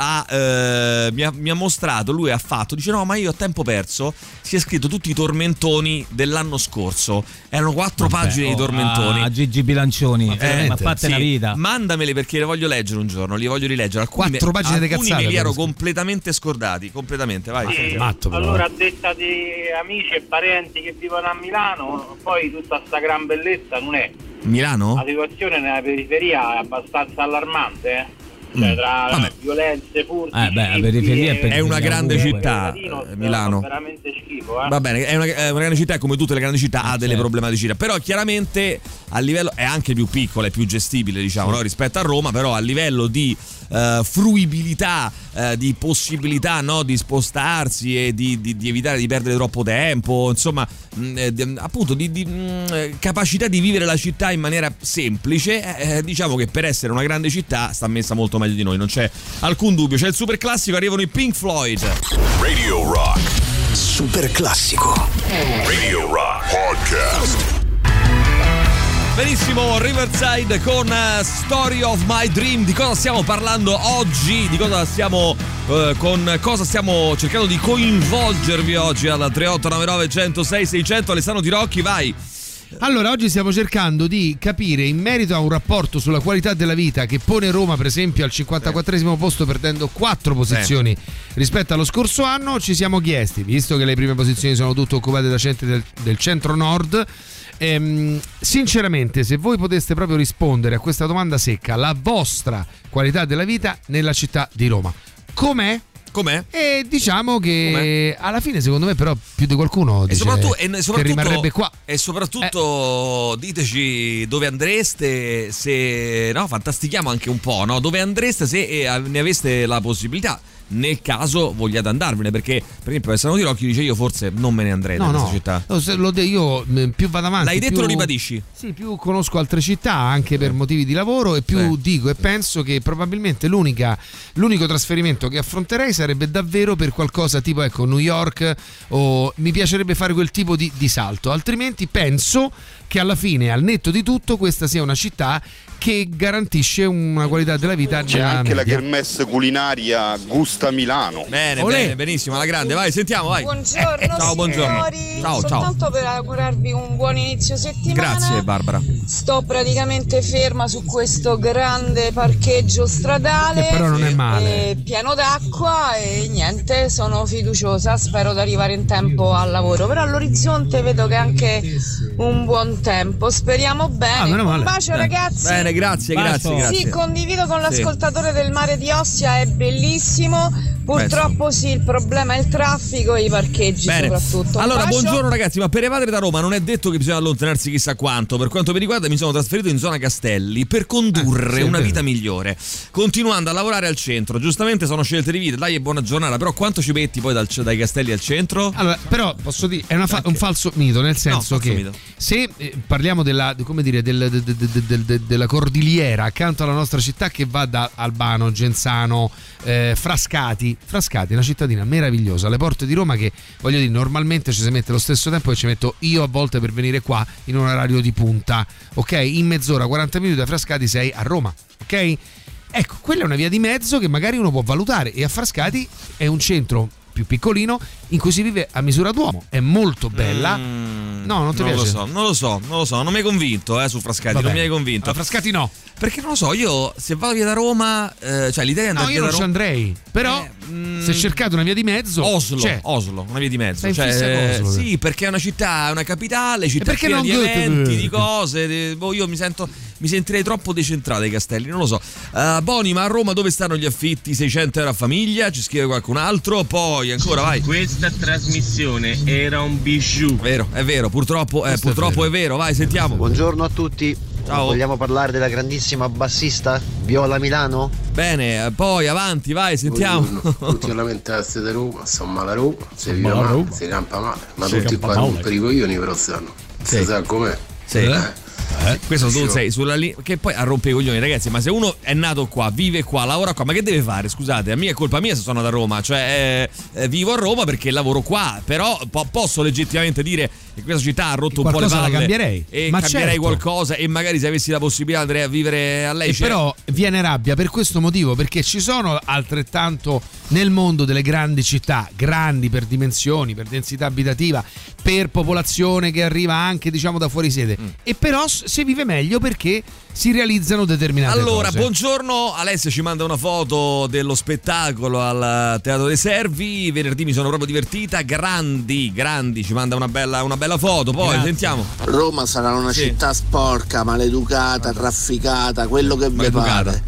mi ha mostrato, lui ha fatto, dice no, ma io a tempo perso, si è scritto tutti i tormentoni dell'anno scorso, erano 4 pagine di tormentoni. Gigi Bilancioni, ma fate la vita, mandameli perché le voglio leggere un giorno, li voglio rileggere. 4 pagine di cazzate, me li ero completamente scordati, completamente. Vai. Sì, matto, allora, a detta di amici e parenti che vivono a Milano, poi tutta sta gran bellezza non è. Milano? La situazione nella periferia è abbastanza allarmante. Cioè, tra violenze, furti, la periferia è una grande città, Milano. Veramente schifo, Va bene, è una grande città, come tutte le grandi città ha delle problematicità, però chiaramente a livello è anche più piccola, è più gestibile, diciamo, no? Rispetto a Roma, però a livello di fruibilità, di possibilità, no? Di spostarsi e di evitare di perdere troppo tempo, insomma, appunto di capacità di vivere la città in maniera semplice, diciamo che per essere una grande città sta messa molto meglio di noi, non c'è alcun dubbio. C'è il super classico, arrivano i Pink Floyd. Radio Rock super classico. Radio Rock Podcast. Benissimo, Riverside con Story of My Dream. Di cosa stiamo parlando oggi? Di cosa stiamo con cosa stiamo cercando di coinvolgervi oggi al 3899 106 600? Alessandro Tirocchi, vai. Allora, oggi stiamo cercando di capire in merito a un rapporto sulla qualità della vita che pone Roma, per esempio, al 54esimo posto, perdendo 4 posizioni rispetto allo scorso anno. Ci siamo chiesti, visto che le prime posizioni sono tutte occupate da centri del centro-nord, sinceramente, se voi poteste proprio rispondere a questa domanda secca, la vostra qualità della vita nella città di Roma, com'è? E diciamo che alla fine, secondo me, però più di qualcuno dice che rimarrebbe qua. E soprattutto diteci dove andreste, se no, fantastichiamo anche un po', no? Dove andreste se ne aveste la possibilità, nel caso vogliate andarvene, perché per esempio Alessandro Tirocchi dice io forse non me ne andrei da questa città. Io più vado avanti, l'hai detto, lo ribadisci? Sì, più conosco altre città anche per motivi di lavoro e più dico e penso che probabilmente l'unico trasferimento che affronterei sarebbe davvero per qualcosa tipo, ecco, New York, o mi piacerebbe fare quel tipo di salto, altrimenti penso che alla fine, al netto di tutto, questa sia una città che garantisce una qualità della vita. C'è anche la kermesse culinaria Gusta Milano. Bene, benissimo, alla grande, vai, sentiamo, vai. Buongiorno, ciao, buongiorno. Ciao. Soltanto per augurarvi un buon inizio settimana. Grazie, Barbara. Sto praticamente ferma su questo grande parcheggio stradale, che però non è male, pieno d'acqua, e niente, sono fiduciosa, spero di arrivare in tempo al lavoro, però all'orizzonte vedo che è anche un buon tempo, speriamo bene. Un bacio, ragazzi. Bene, grazie. Sì, condivido con l'ascoltatore del Mare di Ostia, è bellissimo. Purtroppo sì, il problema è il traffico e i parcheggi. Bene. Soprattutto. Allora, buongiorno ragazzi, ma per evadere da Roma non è detto che bisogna allontanarsi chissà quanto. Per quanto mi riguarda, mi sono trasferito in zona Castelli per condurre una vita migliore, continuando a lavorare al centro. Giustamente sono scelte di vita, dai, e buona giornata, però quanto ci metti poi dai Castelli al centro? Allora, però posso dire, è un falso mito, nel senso che se parliamo della cordilliera accanto alla nostra città, che va da Albano, Genzano, Frascati, una cittadina meravigliosa alle porte di Roma, che voglio dire, normalmente ci si mette lo stesso tempo che ci metto io a volte per venire qua in un orario di punta, ok? In mezz'ora, 40 minuti da Frascati sei a Roma, ok? Ecco, quella è una via di mezzo che magari uno può valutare, e a Frascati è un centro più piccolino in cui si vive a misura d'uomo, è molto bella. No, non ti piace? Non lo so, non mi hai convinto su Frascati. Vabbè, non mi hai convinto. A Frascati no, perché non lo so, io se vado via da Roma, cioè l'idea è andare via da Roma. No, io non ci andrei, però se cercate una via di mezzo, Oslo, una via di mezzo, Oslo, sì, perché è una città, è una capitale, città piena di eventi, di cose, io mi sentirei troppo decentrato ai Castelli, non lo so. Boni, ma a Roma dove stanno gli affitti? 600 euro a famiglia, ci scrive qualcun altro, poi ancora, vai. Questa trasmissione era un bijou. È vero, purtroppo è vero, vai, sentiamo. Buongiorno a tutti. Ciao. Vogliamo parlare della grandissima bassista Viola Milano? Bene, poi avanti, vai, sentiamo. Tutti a lamentarsi di Roma, insomma la Roma, si vive male, si campa male, ma tutti qua non pericoglioni però stanno. Si sa com'è? Sì. Questo tu sei sulla linea, che poi a rompe i coglioni, ragazzi. Ma se uno è nato qua, vive qua, lavora qua, ma che deve fare? Scusate, a me è colpa mia se sono da Roma, cioè vivo a Roma perché lavoro qua, però posso legittimamente dire che questa città ha rotto un po' le palle, cambierei. E cambierei qualcosa, e magari se avessi la possibilità andrei a vivere a lei. Però viene rabbia per questo motivo, perché ci sono altrettanto nel mondo delle grandi città, grandi per dimensioni, per densità abitativa, per popolazione che arriva anche, diciamo, da fuori sede, e però si vive meglio perché si realizzano determinate cose. Allora, buongiorno, Alessia ci manda una foto dello spettacolo al Teatro dei Servi. Venerdì mi sono proprio divertita. Grandi, ci manda una bella foto. Poi sentiamo. Roma sarà una città sporca, maleducata, trafficata, quello che vi pare.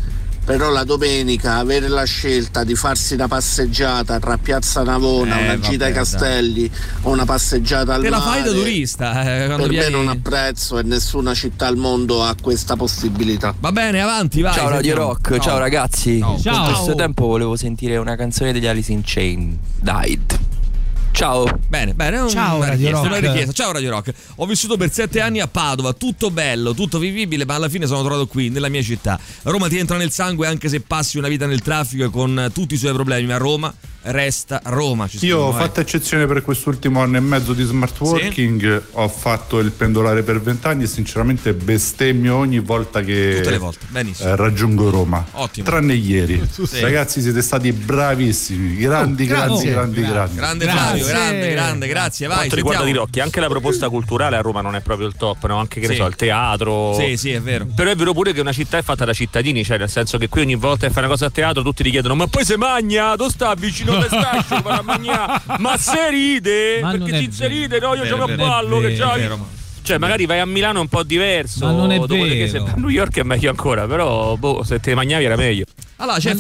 Però la domenica avere la scelta di farsi una passeggiata tra Piazza Navona, una gita ai castelli o una passeggiata al mare, te la fai da turista, per me non ha prezzo e nessuna città al mondo ha questa possibilità. Va bene, avanti, vai. Ciao Radio Rock, ciao ragazzi. Ciao. Con questo tempo volevo sentire una canzone degli Alice in Chains, Died. Ciao. Bene, ciao Radio Rock. Ciao Radio Rock. Ho vissuto per 7 anni a Padova, tutto bello, tutto vivibile, ma alla fine sono trovato qui, nella mia città. Roma ti entra nel sangue anche se passi una vita nel traffico con tutti i suoi problemi, ma Roma resta Roma. Io ho fatto eccezione per quest'ultimo anno e mezzo di smart working, ho fatto il pendolare per 20 anni e sinceramente bestemmio ogni volta che tutte le volte. Benissimo. Raggiungo Roma. Ottimo. Tranne ieri. Ragazzi, siete stati bravissimi, grandi. Grande Flavio, grande, grazie. Vai. Quanto riguarda Di Rocchi, anche la proposta culturale a Roma non è proprio il top, no? Anche che ne so, il teatro. Sì, è vero. Però è vero pure che una città è fatta da cittadini, cioè nel senso che qui ogni volta che fai una cosa a teatro tutti ti chiedono: ma poi se magna, dove sta vicino alle stacce, ma se ride, perché si ride, no? Io gioco a ballo che già. Cioè magari vai a Milano è un po' diverso, ma non è dopodiché se a New York è meglio ancora, però se te magnavi era meglio. Allora c'è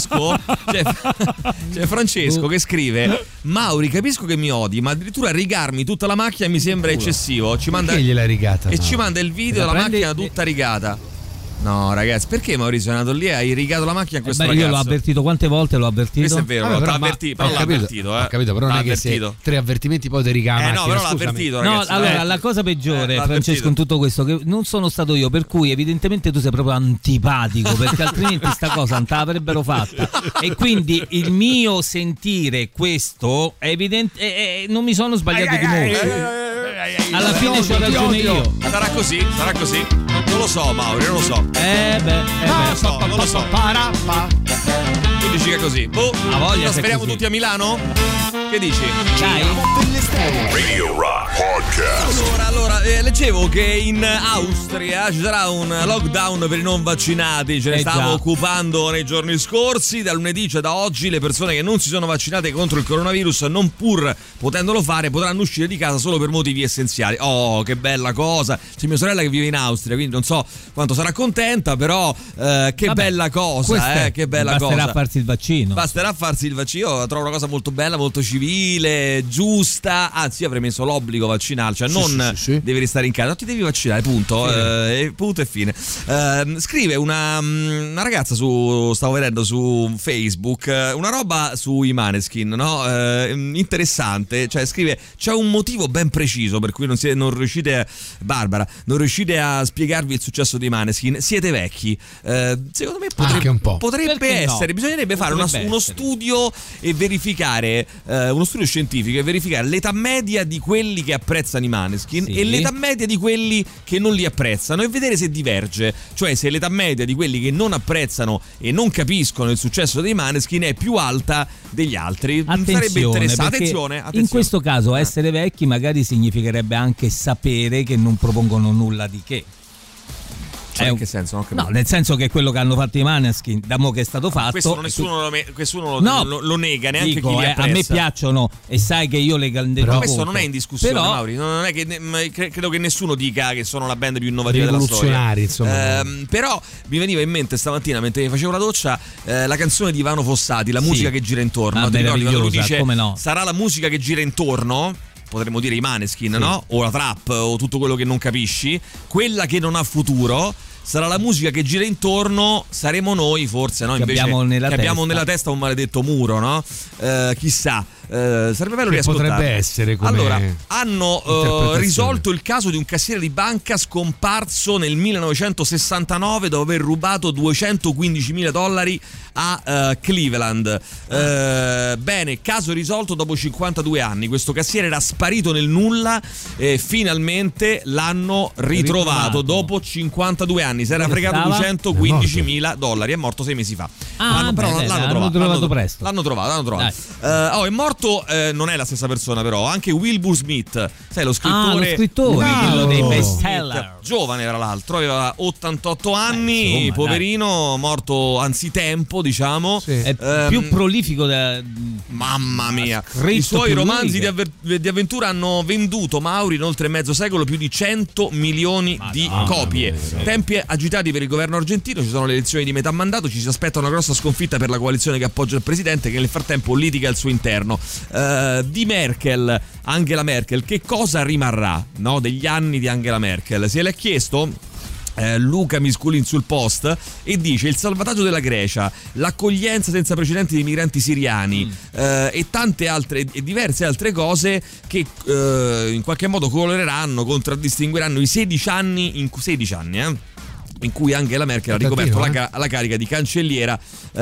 Francesco che scrive: Mauri, capisco che mi odi, ma addirittura rigarmi tutta la macchina mi sembra eccessivo. Perché gliel'hai rigata? E ci manda il video della macchina tutta rigata. No ragazzi, perché Maurizio è andato lì e hai rigato la macchina a questo ragazzo? Io l'ho avvertito, quante volte l'ho avvertito? Questo è vero, l'ho capito, però non è che se 3 avvertimenti poi ti riga la macchina. No, però l'ha avvertito, ragazzi. No, allora la cosa peggiore, Francesco, in tutto questo, che non sono stato io, per cui evidentemente tu sei proprio antipatico, perché altrimenti sta cosa non te l'avrebbero fatta. E quindi il mio sentire questo è evidente, non mi sono sbagliato di molto. Alla fine c'ho ragione io. Sarà così. Non lo so, Mauri, non lo so. Non lo so. Tu dici che è così. Trasferiamo tutti a Milano? Che dici? Dai. Radio Rock Podcast. Allora, leggevo che in Austria ci sarà un lockdown per i non vaccinati. Ce ne stavamo occupando nei giorni scorsi. Da lunedì, cioè da oggi, le persone che non si sono vaccinate contro il coronavirus, non pur potendolo fare, potranno uscire di casa solo per motivi essenziali. Oh, che bella cosa. C'è mia sorella che vive in Austria, quindi non so quanto sarà contenta, però bella cosa, che bella cosa. Basterà farsi il vaccino. Basterà farsi il vaccino, trovo una cosa molto bella, molto civile, giusta. Anzi, io avrei messo l'obbligo vaccinale, cioè devi restare in casa, non ti devi vaccinare, punto. Punto e fine. Scrive una ragazza stavo vedendo su Facebook una roba sui Maneskin, no? Interessante, cioè scrive: c'è un motivo ben preciso per cui non riuscite, Barbara, non riuscite a spiegarvi il successo dei Maneskin. Siete vecchi. Secondo me potrebbe essere, bisognerebbe fare uno studio e verificare uno studio scientifico e verificare l'età media di quelli che apprezzano i Maneskin e l'età media di quelli che non li apprezzano e vedere se diverge, cioè se l'età media di quelli che non apprezzano e non capiscono il successo dei Maneskin è più alta degli altri. Sarebbe interessante. Attenzione. In questo caso essere vecchi magari significherebbe anche sapere che non propongono nulla di che. In che senso? No, nel senso che quello che hanno fatto i Maneskin, da mo' che è stato fatto. Questo nessuno lo nega, neanche chi li apprezza. A me piacciono e sai che io però questo non è in discussione, Mauri. Non è che credo che nessuno dica che sono la band più innovativa della storia. Insomma. Però mi veniva in mente stamattina mentre mi facevo la doccia la canzone di Ivano Fossati, La musica che gira intorno. Ti ricordi quando lui dice sarà la musica che gira intorno? Potremmo dire i Maneskin, no? O la trap o tutto quello che non capisci, quella che non ha futuro. Sarà la musica che gira intorno, saremo noi forse, no? Invece abbiamo nella testa un maledetto muro, no? Chissà, sarebbe bello riascoltare. Potrebbe essere come allora, hanno risolto il caso di un cassiere di banca scomparso nel 1969 dopo aver rubato $215.000 a Cleveland. Bene, caso risolto dopo 52 anni. Questo cassiere era sparito nel nulla e finalmente l'hanno ritrovato dopo 52 anni. Si era fregato $215.000. È morto 6 mesi fa. Però l'hanno trovato presto. L'hanno trovato. È morto morto non è la stessa persona, però anche Wilbur Smith, sai, lo scrittore, quello dei bestseller, giovane tra l'altro, aveva 88 anni, insomma, poverino, morto anzitempo, diciamo. È più prolifico mamma mia, i suoi romanzi di avventura hanno venduto, Mauri, in oltre mezzo secolo più di 100 milioni di copie. Tempi agitati per il governo argentino, ci sono le elezioni di metà mandato, ci si aspetta una grossa sconfitta per la coalizione che appoggia il presidente, che nel frattempo litiga al suo interno. Di Merkel, Angela Merkel, che cosa rimarrà, no, degli anni di Angela Merkel? Se l'è chiesto Luca Misculin sul Post, e dice: il salvataggio della Grecia, l'accoglienza senza precedenti dei migranti siriani e tante altre e diverse altre cose che in qualche modo coloreranno, contraddistingueranno i 16 anni in cui Angela Merkel ha ricoperto la carica di cancelliera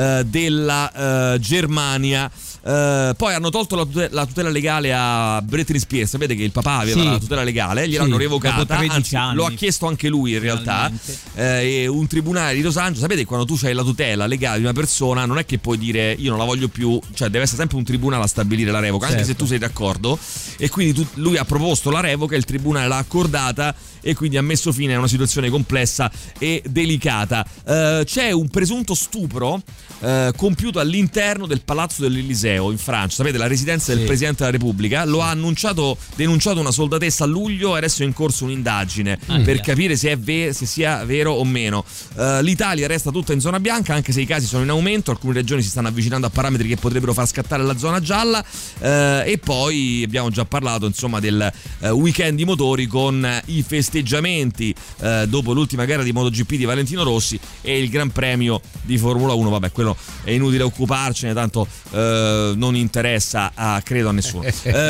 della Germania. Poi hanno tolto la tutela legale a Britney Spears. Sapete che il papà aveva la tutela legale, gliel'hanno revocata, anzi lo ha chiesto anche lui in realtà, e un tribunale di Los Angeles, sapete, quando tu hai la tutela legale di una persona non è che puoi dire io non la voglio più, cioè deve essere sempre un tribunale a stabilire la revoca, anche se tu sei d'accordo, e quindi lui ha proposto la revoca, il tribunale l'ha accordata e quindi ha messo fine a una situazione complessa e delicata. C'è un presunto stupro compiuto all'interno del palazzo dell'Eliseo in Francia, sapete, la residenza del Presidente della Repubblica. Lo ha denunciato una soldatessa a luglio, adesso è in corso un'indagine per capire se sia vero o meno. L'Italia resta tutta in zona bianca, anche se i casi sono in aumento, alcune regioni si stanno avvicinando a parametri che potrebbero far scattare la zona gialla, e poi abbiamo già parlato, insomma, del weekend di motori con i festeggiamenti dopo l'ultima gara di MotoGP di Valentino Rossi e il Gran Premio di Formula 1. Vabbè, quello è inutile occuparcene, tanto non interessa credo a nessuno.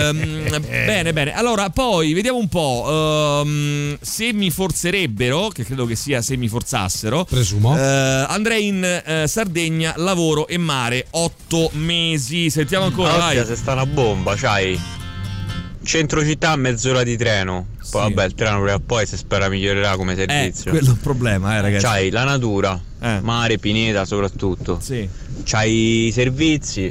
Bene, allora poi vediamo un po', se mi forzerebbero, che credo che sia se mi forzassero, presumo, andrei in Sardegna, lavoro e mare, 8 mesi. Sentiamo ancora, vai. Se sta una bomba, c'hai centro città, mezz'ora di treno. Poi vabbè, il treno prima o poi si spera migliorerà come servizio. Quello è un problema, ragazzi. C'hai la natura, mare, pineta soprattutto. C'hai i servizi.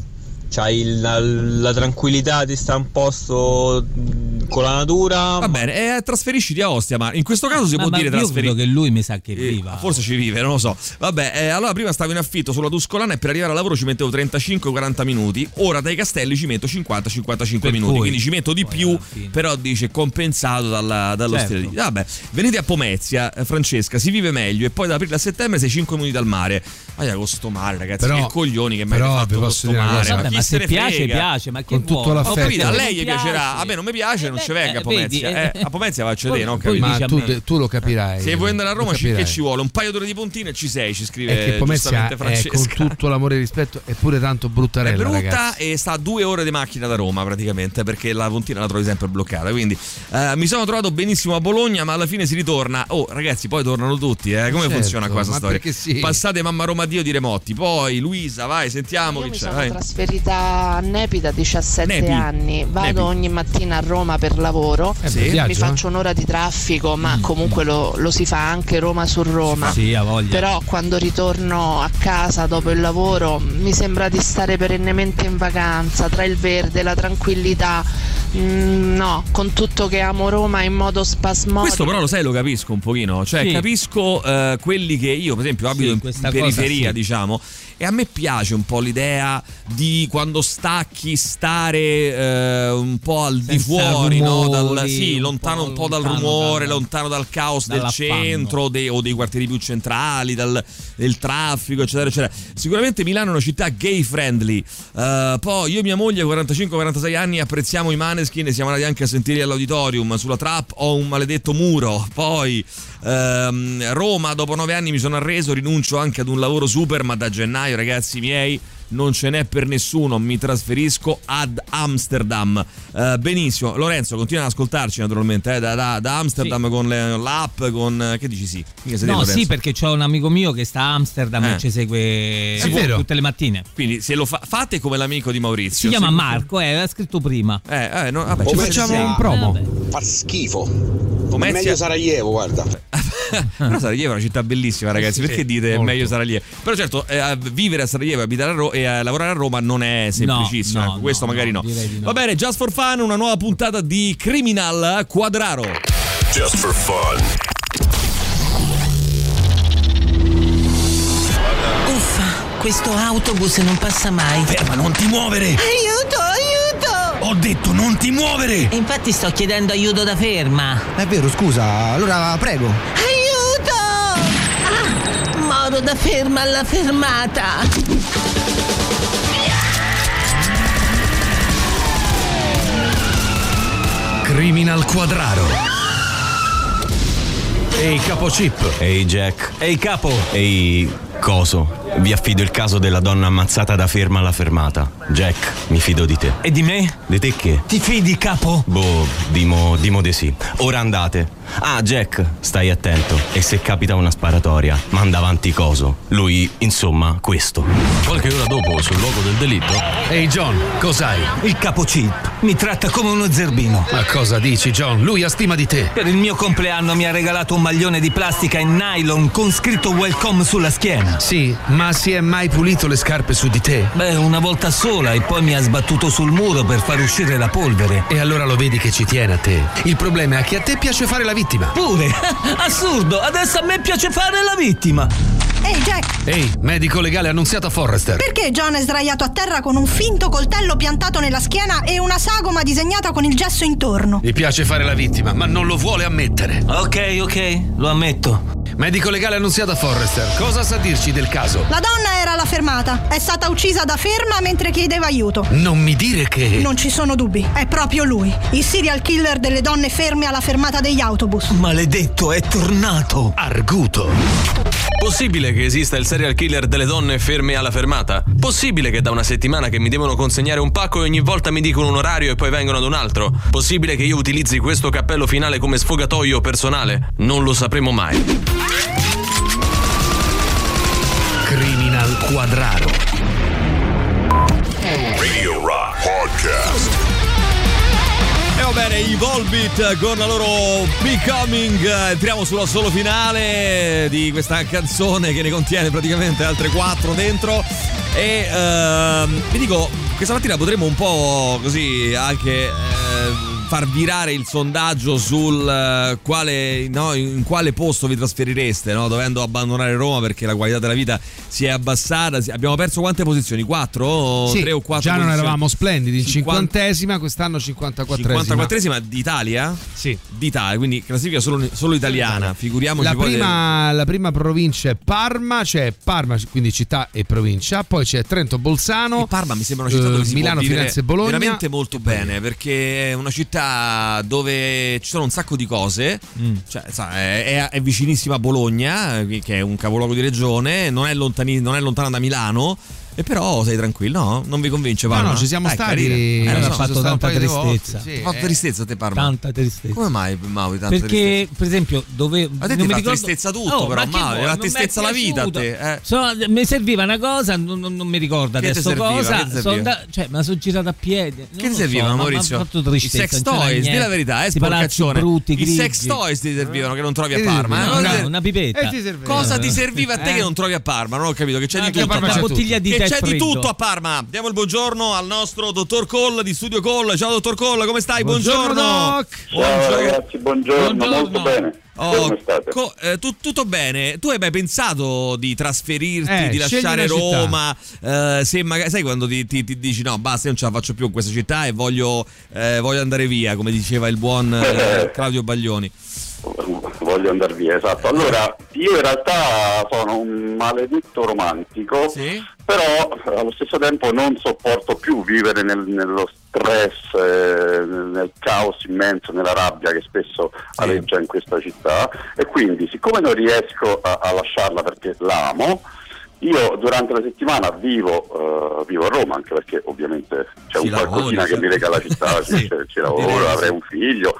C'hai la tranquillità di stare un posto con la natura. Va bene, trasferisciti a Ostia, ma in questo caso si può dire trasferire. Io credo che lui mi sa che viva. Forse ci vive, non lo so. Vabbè, allora prima stavo in affitto sulla Tuscolana e per arrivare al lavoro ci mettevo 35-40 minuti. Ora dai Castelli ci metto 50-55 minuti. Quindi ci metto di più, però dice compensato dallo stile di vita. Vabbè, venite a Pomezia, Francesca, si vive meglio, e poi da aprile a settembre sei 5 minuti dal mare. Vai con sto mare, ragazzi, però, che coglioni che mi avete fatto con sto mare. Vabbè, ma se piace, ma che con tutto l'affetto. A lei gli piacerà, a me non mi piace, non ci venga a Pomezia. A Pomezia faccio te, non capisci? Ma tu lo capirai. Se vuoi andare a Roma, che ci vuole? Un paio d'ore di pontine e ci sei, ci scrive. È che Pomezia è, con tutto l'amore e rispetto, è pure tanto bruttarella. È brutta, ragazzi. E sta a 2 ore di macchina da Roma praticamente, perché la pontina la trovi sempre bloccata. Quindi mi sono trovato benissimo a Bologna, ma alla fine si ritorna. Oh ragazzi, poi tornano tutti, come funziona qua questa storia? Passate mamma Roma Dio di Remotti. Poi Luisa, vai, sentiamo. Io mi sono trasferita a Nepi da 17 anni, vado ogni mattina a Roma per lavoro, mi faccio un'ora di traffico, ma comunque lo si fa anche Roma su Roma. Però quando ritorno a casa dopo il lavoro mi sembra di stare perennemente in vacanza, tra il verde, la tranquillità. No, con tutto che amo Roma in modo spasmodico. Questo però lo sai, lo capisco un pochino, cioè capisco quelli che io per esempio abito in periferia, diciamo, e a me piace un po' l'idea di quando stacchi stare un po' al di fuori, rumori, no? Lontano un po' dal rumore, lontano dal caos del centro o dei quartieri più centrali, del traffico, eccetera, eccetera. Sicuramente Milano è una città gay friendly. Poi io e mia moglie, 45-46 anni, apprezziamo i Maneskin e siamo andati anche a sentirli all'auditorium. Sulla trap ho un maledetto muro. Poi Roma, dopo 9 anni mi sono arreso, rinuncio anche ad un lavoro super, ma da gennaio, ragazzi miei, non ce n'è per nessuno, mi trasferisco ad Amsterdam. Benissimo, Lorenzo continua ad ascoltarci naturalmente da Amsterdam, con l'app, con che dici sì? No, sì, perché c'ho un amico mio che sta a Amsterdam e ci segue tutte le mattine. Quindi se lo fate come l'amico di Maurizio. Si chiama Marco, l'ha scritto prima. Vabbè, ci facciamo un promo. Fa schifo. Meglio Sarajevo, guarda. Però Sarajevo è una città bellissima, ragazzi. Perché dite molto. Meglio Sarajevo? Però certo, vivere a Sarajevo, abitare e lavorare a Roma non è semplicissimo. No, questo magari no. Va bene, Just for Fun, una nuova puntata di Criminal Quadraro. Just for Fun. Uffa, questo autobus non passa mai. Ferma, non ti muovere! Aiuto! Ho detto non ti muovere! E infatti sto chiedendo aiuto da ferma. È vero, scusa, allora prego. Aiuto! Moro da ferma alla fermata. Criminal Quadraro. Ehi capo Chip. Ehi Jack. Ehi capo. Ehi coso. Vi affido il caso della donna ammazzata da ferma alla fermata. Jack, mi fido di te. E di me? Di te che? Ti fidi, capo? Boh, dimo di sì. Ora andate. Ah, Jack, stai attento. E se capita una sparatoria, manda avanti coso. Lui, insomma, questo. Qualche ora dopo, sul luogo del delitto. Ehi John, cos'hai? Il capo Chip mi tratta come uno zerbino. Ma cosa dici, John? Lui ha stima di te. Per il mio compleanno mi ha regalato un maglione di plastica in nylon con scritto welcome sulla schiena. Sì, ma si è mai pulito le scarpe su di te? Beh, una volta sola e poi mi ha sbattuto sul muro per far uscire la polvere. E allora lo vedi che ci tiene a te. Il problema è che a te piace fare la vittima. Pure? Assurdo, adesso a me piace fare la vittima. Ehi Jack! Ehi, medico legale annunziato a Forrester. Perché John è sdraiato a terra con un finto coltello piantato nella schiena e una sagoma disegnata con il gesso intorno? Gli piace fare la vittima, ma non lo vuole ammettere. Ok, lo ammetto. Medico legale annunziato a Forrester. Cosa sa dirci del caso? La donna era alla fermata. È stata uccisa da ferma mentre chiedeva aiuto. Non mi dire che... Non ci sono dubbi. È proprio lui. Il serial killer delle donne ferme alla fermata degli autobus. Maledetto, è tornato. Arguto. Possibile che esista il serial killer delle donne ferme alla fermata? Possibile che da una settimana che mi devono consegnare un pacco e ogni volta mi dicono un orario e poi vengono ad un altro? Possibile che io utilizzi questo cappello finale come sfogatoio personale? Non lo sapremo mai. Criminal Quadraro. Radio Rock Podcast. E va bene, i Volbeat con la loro Becoming. Entriamo sulla solo finale di questa canzone che ne contiene praticamente altre 4 dentro. E vi dico, questa mattina potremo un po' così anche far virare il sondaggio sul quale, no, in quale posto vi trasferireste, no, dovendo abbandonare Roma perché la qualità della vita si è abbassata. Abbiamo perso quante posizioni? 4? Sì, 3 o 4 già posizioni. non eravamo splendidi, 50esima, quest'anno 54esima d'Italia? Sì, d'Italia, quindi classifica solo italiana. Figuriamoci la prima provincia è Parma, c'è Parma, quindi città e provincia, poi c'è Trento Bolzano. E Parma mi sembra una città dove si Milano, può Firenze e Bologna. Veramente molto bene, perché è una città dove ci sono un sacco di cose, cioè, è vicinissima a Bologna, che è un capoluogo di regione, non è lontana da Milano. E però sei tranquillo, no? Non vi convince Parma? No, ci siamo stati. Ha fatto tanta tristezza. Ha fatto tristezza a te Parma? Tanta tristezza. Come mai Mauri? Perché tristezza? Per esempio dove a te ti fa tristezza tutto, però Mauri, la tristezza la vita a te. Mi serviva una cosa, non mi ricordo che adesso cosa. Cioè, me la sono girata a piedi. Che ti serviva, Maurizio? I sex toys, di la verità, sporcaccione. I sex toys ti servivano che non trovi a Parma. Una pipetta. Cosa ti serviva a te che non trovi a Parma? Non ho capito, che c'è di tutto. Una bottiglia di tè. C'è di tutto a Parma. Diamo il buongiorno al nostro dottor Coll di Studio Coll. Ciao dottor Coll, come stai? Buongiorno. Ciao ragazzi, buongiorno. Molto bene. Come state? Tutto bene. Tu hai mai pensato di trasferirti, di lasciare Roma? Se magari, sai, quando ti dici no, basta, io non ce la faccio più in questa città e voglio andare via, come diceva il buon Claudio Baglioni. Voglio andare via, esatto. Allora, io in realtà sono un maledetto romantico, sì? Però allo stesso tempo non sopporto più vivere nello stress, nel caos immenso, nella rabbia che spesso aleggia in questa città, e quindi siccome non riesco a lasciarla perché l'amo, io durante la settimana vivo a Roma, anche perché ovviamente c'è un qualcosina che mi lega la città, ci lavoro, avrei un figlio,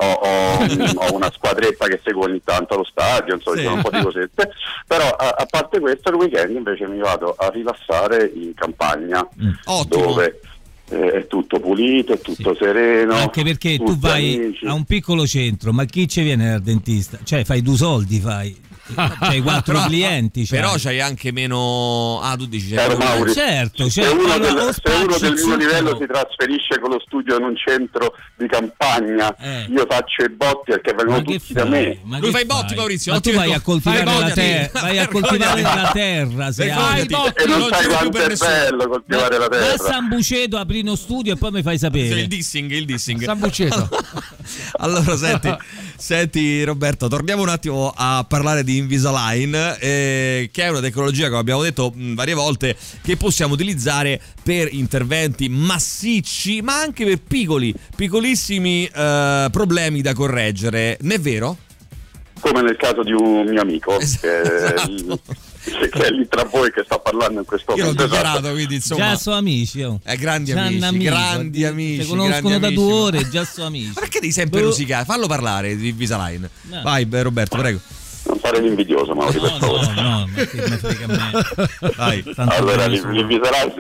ho una squadretta che seguo ogni tanto allo stadio, insomma, ci sono un po' di cosette, però a parte questo il weekend invece mi vado a rilassare in campagna, dove è tutto pulito, è tutto sereno. Anche perché tu vai amici. A un piccolo centro, ma chi ci viene dal dentista? Cioè fai 2 soldi, c'hai 4 clienti, però c'hai anche meno. Tu dici Mauri, certo, se uno del mio livello si trasferisce con lo studio in un centro di campagna, io faccio i botti perché vengono tutti da me. Lui fa i botti, Maurizio. Ma tu vai a coltivare la terra, vai a coltivare la terra, se fai i botti, e non sai quanto è bello coltivare la terra. Da San Buceto apri uno studio e poi mi fai sapere. Il dissing. San Buceto. Allora senti Roberto, torniamo un attimo a parlare di Invisalign, che è una tecnologia, come abbiamo detto varie volte, che possiamo utilizzare per interventi massicci, ma anche per piccolissimi problemi da correggere. Non è vero? Come nel caso di un mio amico, esatto. che è lì tra voi che sta parlando in questo momento. Io l'ho dichiarato, quindi insomma. Già sono amici, grandi amici. Si conoscono da 2 ore, già sono amici. Ma perché devi sempre rosicare? Fallo parlare di Invisalign. No. Vai Roberto, prego. Non fare l'invidioso, Mauri, per favore. No, ma che me frega a me. Vai. Allora, l'Invisalign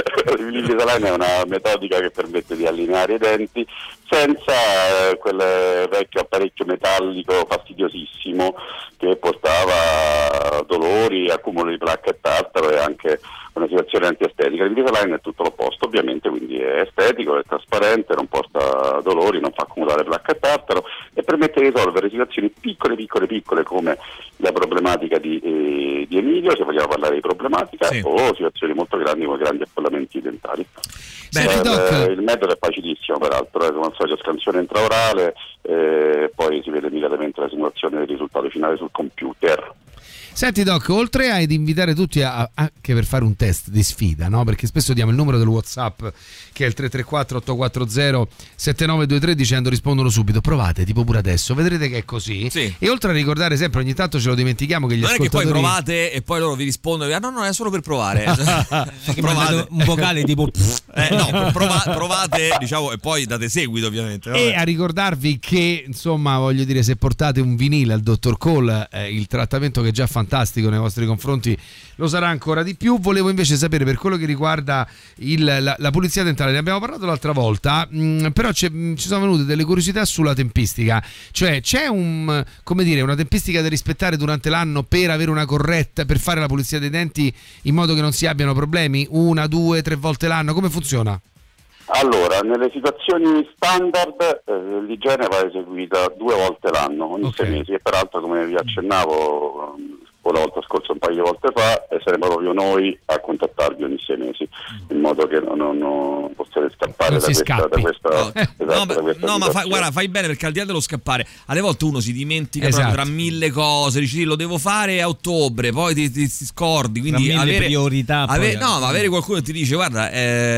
è una metodica che permette di allineare i denti senza quel vecchio apparecchio metallico fastidiosissimo che portava dolori, accumulo di placca e tartaro e anche una situazione antiestetica. L'Invisalign è tutto l'opposto, ovviamente, quindi è estetico, è trasparente, non porta dolori, non fa accumulare placca e tartaro e permette di risolvere situazioni piccole come la problematica di Emilio, se vogliamo parlare di problematica, o situazioni molto grandi come grandi affollamenti dentali. Il metodo è facilissimo, peraltro, come al solito scansione intraorale, poi si vede immediatamente la simulazione del risultato finale sul computer. Senti Doc, oltre ad invitare tutti anche per fare un test di sfida, no? Perché spesso diamo il numero del WhatsApp che è il 334-840-7923 dicendo rispondono subito, provate tipo pure adesso, vedrete che è così. Sì. E oltre a ricordare sempre, ogni tanto ce lo dimentichiamo che gli ascoltatori... Non è che poi provate e poi loro vi rispondono, no, è solo per provare. Provate un vocale tipo... provate, diciamo, e poi date seguito ovviamente. E a ricordarvi che, insomma, voglio dire, se portate un vinile al Dr. Cole, il trattamento che è già fantastico nei vostri confronti lo sarà ancora di più. Volevo invece sapere, per quello che riguarda la pulizia dentale, ne abbiamo parlato l'altra volta, però ci sono venute delle curiosità sulla tempistica, cioè c'è una tempistica da rispettare durante l'anno per avere una corretta, per fare la pulizia dei denti in modo che non si abbiano problemi, 1, 2, 3 volte l'anno, come funziona? Allora, nelle situazioni standard l'igiene va eseguita 2 volte l'anno, ogni 6 mesi, e peraltro, come vi accennavo la volta scorsa, un paio di volte fa, e saremo proprio noi a contattarvi ogni 6 mesi, in modo che non possiate scappare da questa guarda, fai bene, perché al di là dello scappare, alle volte uno si dimentica tra 1000 cose, dici lo devo fare a ottobre, poi ti scordi, quindi avere priorità. Avere qualcuno che ti dice guarda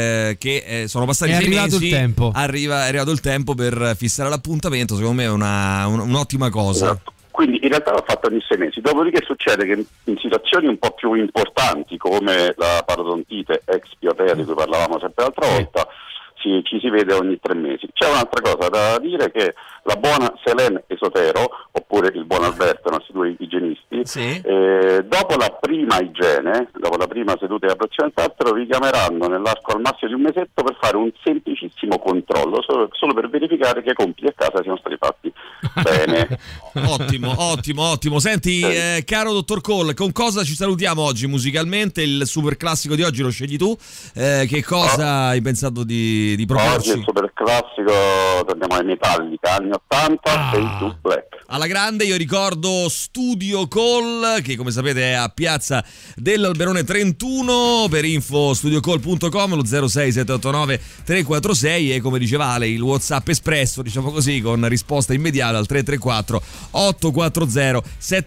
che sono passati 6 mesi, è arrivato il tempo per fissare l'appuntamento, secondo me è un'ottima cosa. Esatto. Quindi in realtà l'ho fatto ogni 6 mesi, dopodiché succede che in situazioni un po' più importanti come la parodontite expiatoria di cui parlavamo sempre l'altra volta, ci si vede ogni 3 mesi. C'è un'altra cosa da dire, che la buona Selene Esotero, oppure il buon Alberto, i nostri 2 igienisti, dopo la prima igiene, dopo la prima seduta di ablazione del tartaro, vi chiameranno nell'arco al massimo di un mesetto per fare un semplicissimo controllo, solo per verificare che i compiti a casa siano stati fatti bene. Ottimo. Senti, caro dottor Cole, con cosa ci salutiamo oggi musicalmente? Il super classico di oggi lo scegli tu, che cosa hai pensato di proporci? Oggi il super classico, torniamo ai Metallica, anni 80, Fade to Black. Alla grande, io ricordo Studio Call, che come sapete è a Piazza dell'Alberone 31, per info studiocall.com, lo 06789 346, e come diceva Ale, il WhatsApp espresso, diciamo così, con risposta immediata al 334 840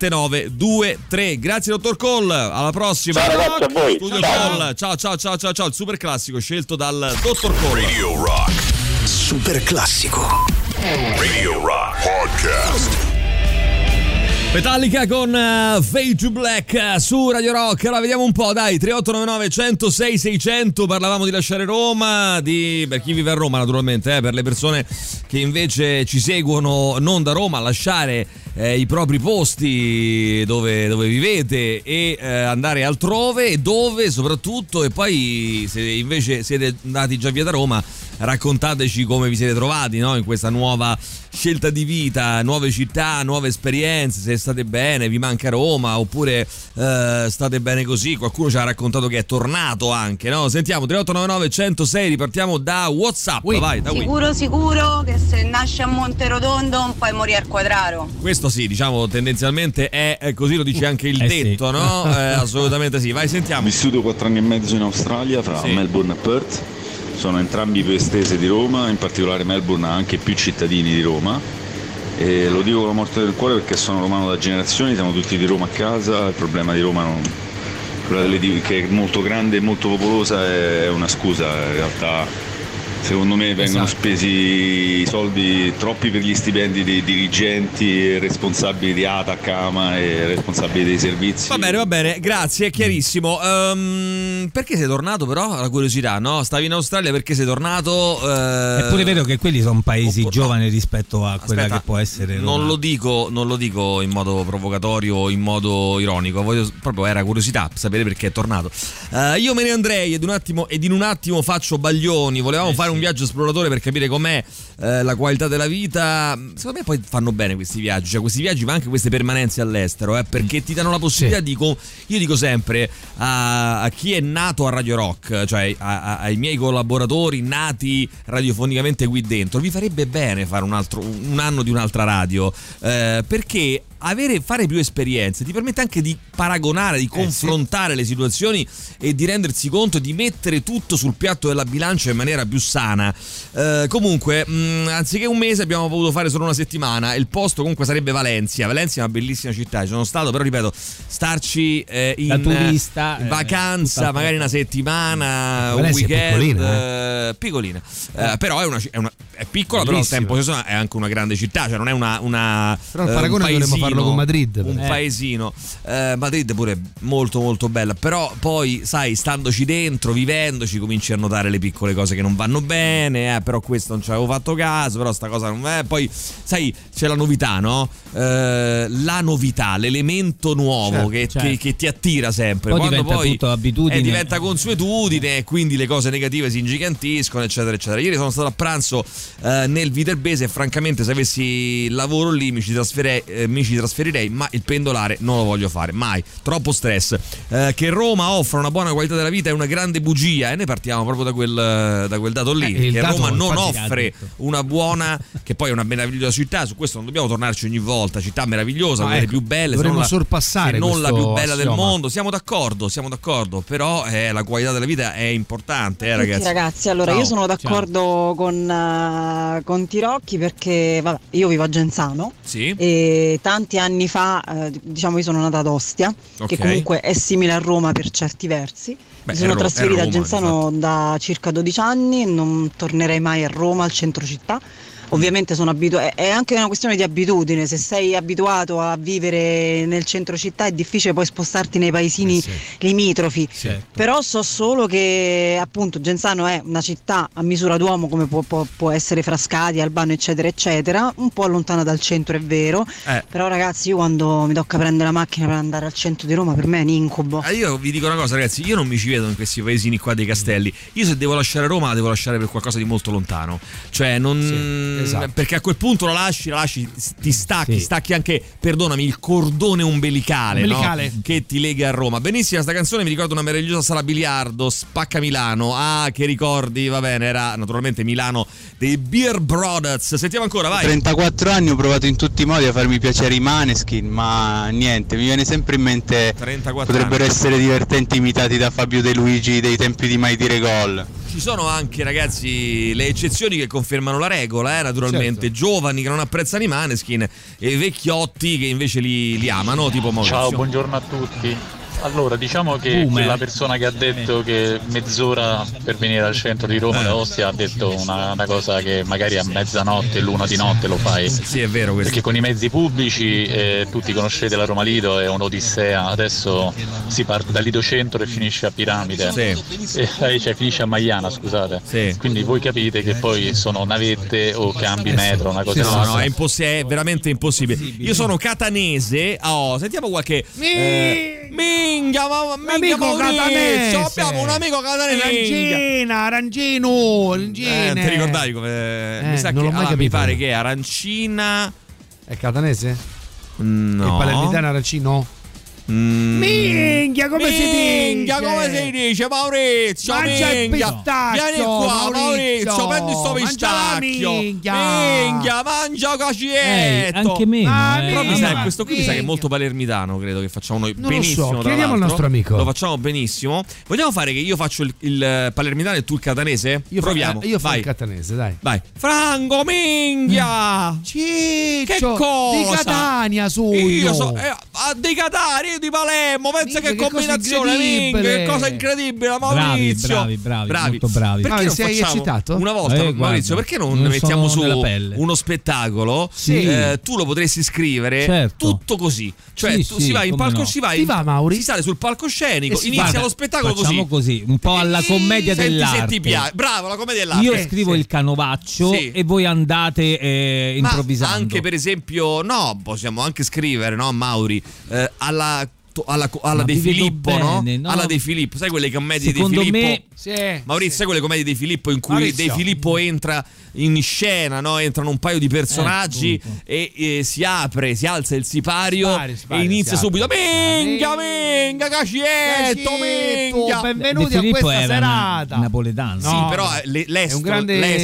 7923. Grazie dottor Call, alla prossima. Ciao ragazzi, a voi. Studio Call, ciao, il super classico scelto dal dottor Call. Radio Rock Super classico. Radio Rock Podcast. Metallica con Fade to Black su Radio Rock. Allora vediamo un po', dai, 3899 106 600. Parlavamo di lasciare Roma, per chi vive a Roma naturalmente, per le persone che invece ci seguono non da Roma, lasciare i propri posti dove vivete e andare altrove, dove soprattutto, e poi se invece siete andati già via da Roma, raccontateci come vi siete trovati, no? In questa nuova scelta di vita, nuove città, nuove esperienze, se state bene, vi manca Roma oppure state bene così. Qualcuno ci ha raccontato che è tornato anche, no? Sentiamo 3899 106, ripartiamo da WhatsApp. Vai, da sicuro che se nasci a Monterotondo non puoi morire al Quadraro. Questo sì, diciamo tendenzialmente è così, lo dice anche il detto, sì. No? Assolutamente sì. Vai, sentiamo. Ho vissuto 4 anni e mezzo in Australia, fra Melbourne e Perth. Sono entrambi più estese di Roma, in particolare Melbourne ha anche più cittadini di Roma, e lo dico con la morte del cuore perché sono romano da generazioni, siamo tutti di Roma a casa. Il problema di Roma che è molto grande e molto popolosa è una scusa, in realtà secondo me vengono spesi soldi troppi per gli stipendi dei dirigenti, responsabili di ATAC, AMA e responsabili dei servizi. Va bene, grazie, è chiarissimo. Perché sei tornato però? La curiosità, no? Stavi in Australia, perché sei tornato? È pure vero che quelli sono paesi giovani rispetto a quella che può essere Roma. Non lo dico in modo provocatorio o in modo ironico, proprio era curiosità, sapere perché è tornato. Io me ne andrei ed in un attimo faccio Baglioni. Volevamo fare un viaggio esploratore per capire com'è la qualità della vita. Secondo me poi fanno bene questi viaggi, cioè questi viaggi ma anche queste permanenze all'estero, perché ti danno la possibilità di io dico sempre a chi è nato a Radio Rock, cioè ai miei collaboratori nati radiofonicamente qui dentro, vi farebbe bene fare un anno di un'altra radio, perché fare più esperienze ti permette anche di paragonare, di confrontare le situazioni e di rendersi conto, di mettere tutto sul piatto della bilancia in maniera più sana. Comunque, anziché un mese abbiamo potuto fare solo una settimana. Il posto comunque sarebbe Valencia. Valencia è una bellissima città, ci sono stato, però ripeto, starci in turista, vacanza, magari una settimana, un weekend, piccolina. Però è piccola, però al tempo stesso è anche una grande città, cioè non è una però il paragone dovremmo farlo con Madrid, un paesino. Madrid pure molto molto bella, però poi sai, standoci dentro, vivendoci, cominci a notare le piccole cose che non vanno bene, però questo non ci avevo fatto caso, però sta cosa non è. Poi sai, c'è la novità, no? La novità, l'elemento nuovo che ti attira sempre. Poi quando diventa poi tutto abitudine, diventa consuetudine, e quindi le cose negative si ingigantiscono, eccetera eccetera. Ieri sono stato a pranzo nel Viterbese e francamente se avessi lavoro lì mi ci trasferirei, ma il pendolare non lo voglio fare mai, troppo stress. Che Roma offra una buona qualità della vita è una grande bugia, e noi partiamo proprio da quel dato lì, che Roma non offre una buona, che poi è una meravigliosa città, su questo non dobbiamo tornarci ogni volta, città meravigliosa, una delle più belle, dovremmo sorpassare, se non la più bella del mondo. Siamo d'accordo, però la qualità della vita è importante, ragazzi. Ragazzi, allora io sono d'accordo con Tirocchi, perché io vivo a Genzano e tanti anni fa, diciamo, io sono nata ad Ostia, che comunque è simile a Roma per certi versi. Mi sono trasferita a Genzano da circa 12 anni, non tornerei mai a Roma, al centro città. Ovviamente sono abituato, è anche una questione di abitudine, se sei abituato a vivere nel centro città è difficile poi spostarti nei paesini limitrofi, però so solo che appunto Genzano è una città a misura d'uomo, come può essere Frascati, Albano eccetera eccetera, un po' lontana dal centro, è vero, però ragazzi, io quando mi tocca prendere la macchina per andare al centro di Roma, per me è un incubo. Io vi dico una cosa, ragazzi, io non mi ci vedo in questi paesini qua dei castelli. Io se devo lasciare Roma la devo lasciare per qualcosa di molto lontano, cioè non perché a quel punto la lasci, ti stacchi anche, perdonami, il cordone umbilicale. No? Che ti lega a Roma. Benissima sta canzone, mi ricordo una meravigliosa sala biliardo, Spacca Milano. Che ricordi, va bene, era naturalmente Milano dei Beer Brothers. Sentiamo ancora, vai. 34 anni, ho provato in tutti i modi a farmi piacere i Maneskin, ma niente, mi viene sempre in mente potrebbero essere divertenti imitati da Fabio De Luigi dei tempi di Mai Dire Gol. Ci sono anche, ragazzi, le eccezioni che confermano la regola, naturalmente, giovani che non apprezzano i Maneskin e vecchiotti che invece li amano, tipo Maurizio. Ciao, buongiorno a tutti. Allora, diciamo che quella persona che ha detto che mezz'ora per venire al centro di Roma da Ostia ha detto una cosa che magari a mezzanotte, l'una di notte lo fai. Sì, è vero questo. Perché con i mezzi pubblici tutti conoscete la Roma Lido, è un'odissea. Adesso si parte da Lido Centro e finisce a Piramide. Cioè finisce a Maiana, scusate. Sì. Quindi voi capite che poi sono navette o cambi metro, una cosa così. No, è veramente impossibile. Io sono catanese. Sentiamo qualche minchia Maurizio, abbiamo un amico catanese. Arancino. Ti ricordavi come mi sa che mi pare che è Arancina. È catanese? No. È palermitano arancino? Minchia, come si dice Maurizio? Mangia il pistacchio. Vieni qua Maurizio, prendi sto pistacchio. Minchia, mangia cacietto. Anche meno. Però mi sa che questo qui mi sa che è molto palermitano, credo che facciamo noi non benissimo. Lo so, chiediamo al nostro amico. Lo facciamo benissimo. Vogliamo fare che io faccio il palermitano e tu il catanese? Proviamo. Io faccio il catanese, dai. Vai. Franco, minchia. Ciccio, che cosa? Di Catania su. Io so di Catania, di Palermo, pensa che combinazione, che cosa incredibile, Maurizio. Bravi, molto bravi. Perché non sei facciamo eccitato? una volta, Maurizio, perché non mettiamo su uno spettacolo? Sì. Tu lo potresti scrivere, certo, tutto così. Cioè, tu si va in palco, si va, Mauri, si sale sul palcoscenico, inizia lo spettacolo facciamo così, un po' alla commedia dell'arte. Se ti piace. Bravo, la commedia dell'arte. Io scrivo il canovaccio e voi andate improvvisando. Ma anche per esempio, possiamo anche scrivere, no, Mauri, alla De Filippo, bene, no? Alla De Filippo, sai quelle commedie di Filippo? Maurizio, sai quelle commedie di Filippo in cui De Filippo entra in scena, no? Entrano un paio di personaggi e si apre, si alza il sipario e inizia subito minchia cacietto, minchia. Benvenuti a questa serata. Napoletano. Sì, però l'estro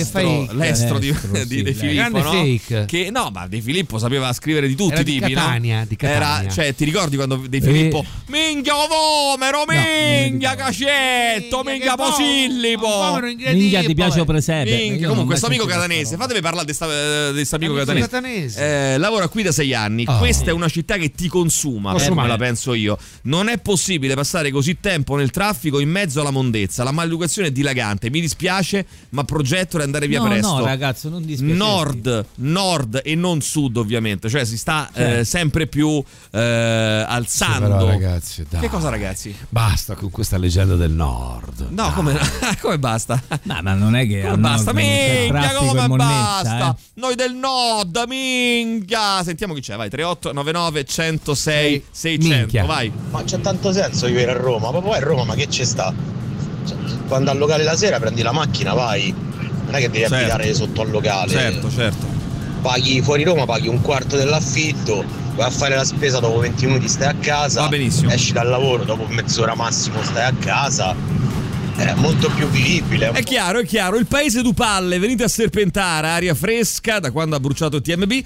di De Filippo, no? Fake. Che ma De Filippo sapeva scrivere di tutti i tipi, Catania, no? Era, cioè, ti ricordi quando De Filippo minchia vomero, minchia cacetto, minchia posillipo, minchia ti piace o presepe. Comunque questo amico catanese, fatemi parlare di questo amico catanese. Lavora qui da 6 anni. Questa è una città che ti consuma, come la penso io. Non è possibile passare così tempo nel traffico in mezzo alla mondezza. La maleducazione è dilagante. Mi dispiace, ma progetto di andare via presto. No, ragazzo, non dispiace. Nord e non sud, ovviamente. Cioè si sta sempre più alzando. Però, ragazzi, dai. Che cosa, ragazzi? Basta con questa leggenda del Nord. No, come basta? Ma non è che basta, minchia, come basta? Eh? Noi del Nord, minchia. Sentiamo chi c'è, vai. 3899 106 600, minchia. Vai. Ma c'è tanto senso vivere a Roma, ma poi a Roma, ma che ci sta? Cioè, quando al locale la sera prendi la macchina, vai. Non è che devi abitare sotto al locale. Certo. Paghi fuori Roma, paghi un quarto dell'affitto, vai a fare la spesa, dopo 20 minuti stai a casa. Va benissimo. Esci dal lavoro, dopo mezz'ora massimo stai a casa. È molto più vivibile. È chiaro. Il paese du Palle, venite a Serpentara, aria fresca da quando ha bruciato il TMB.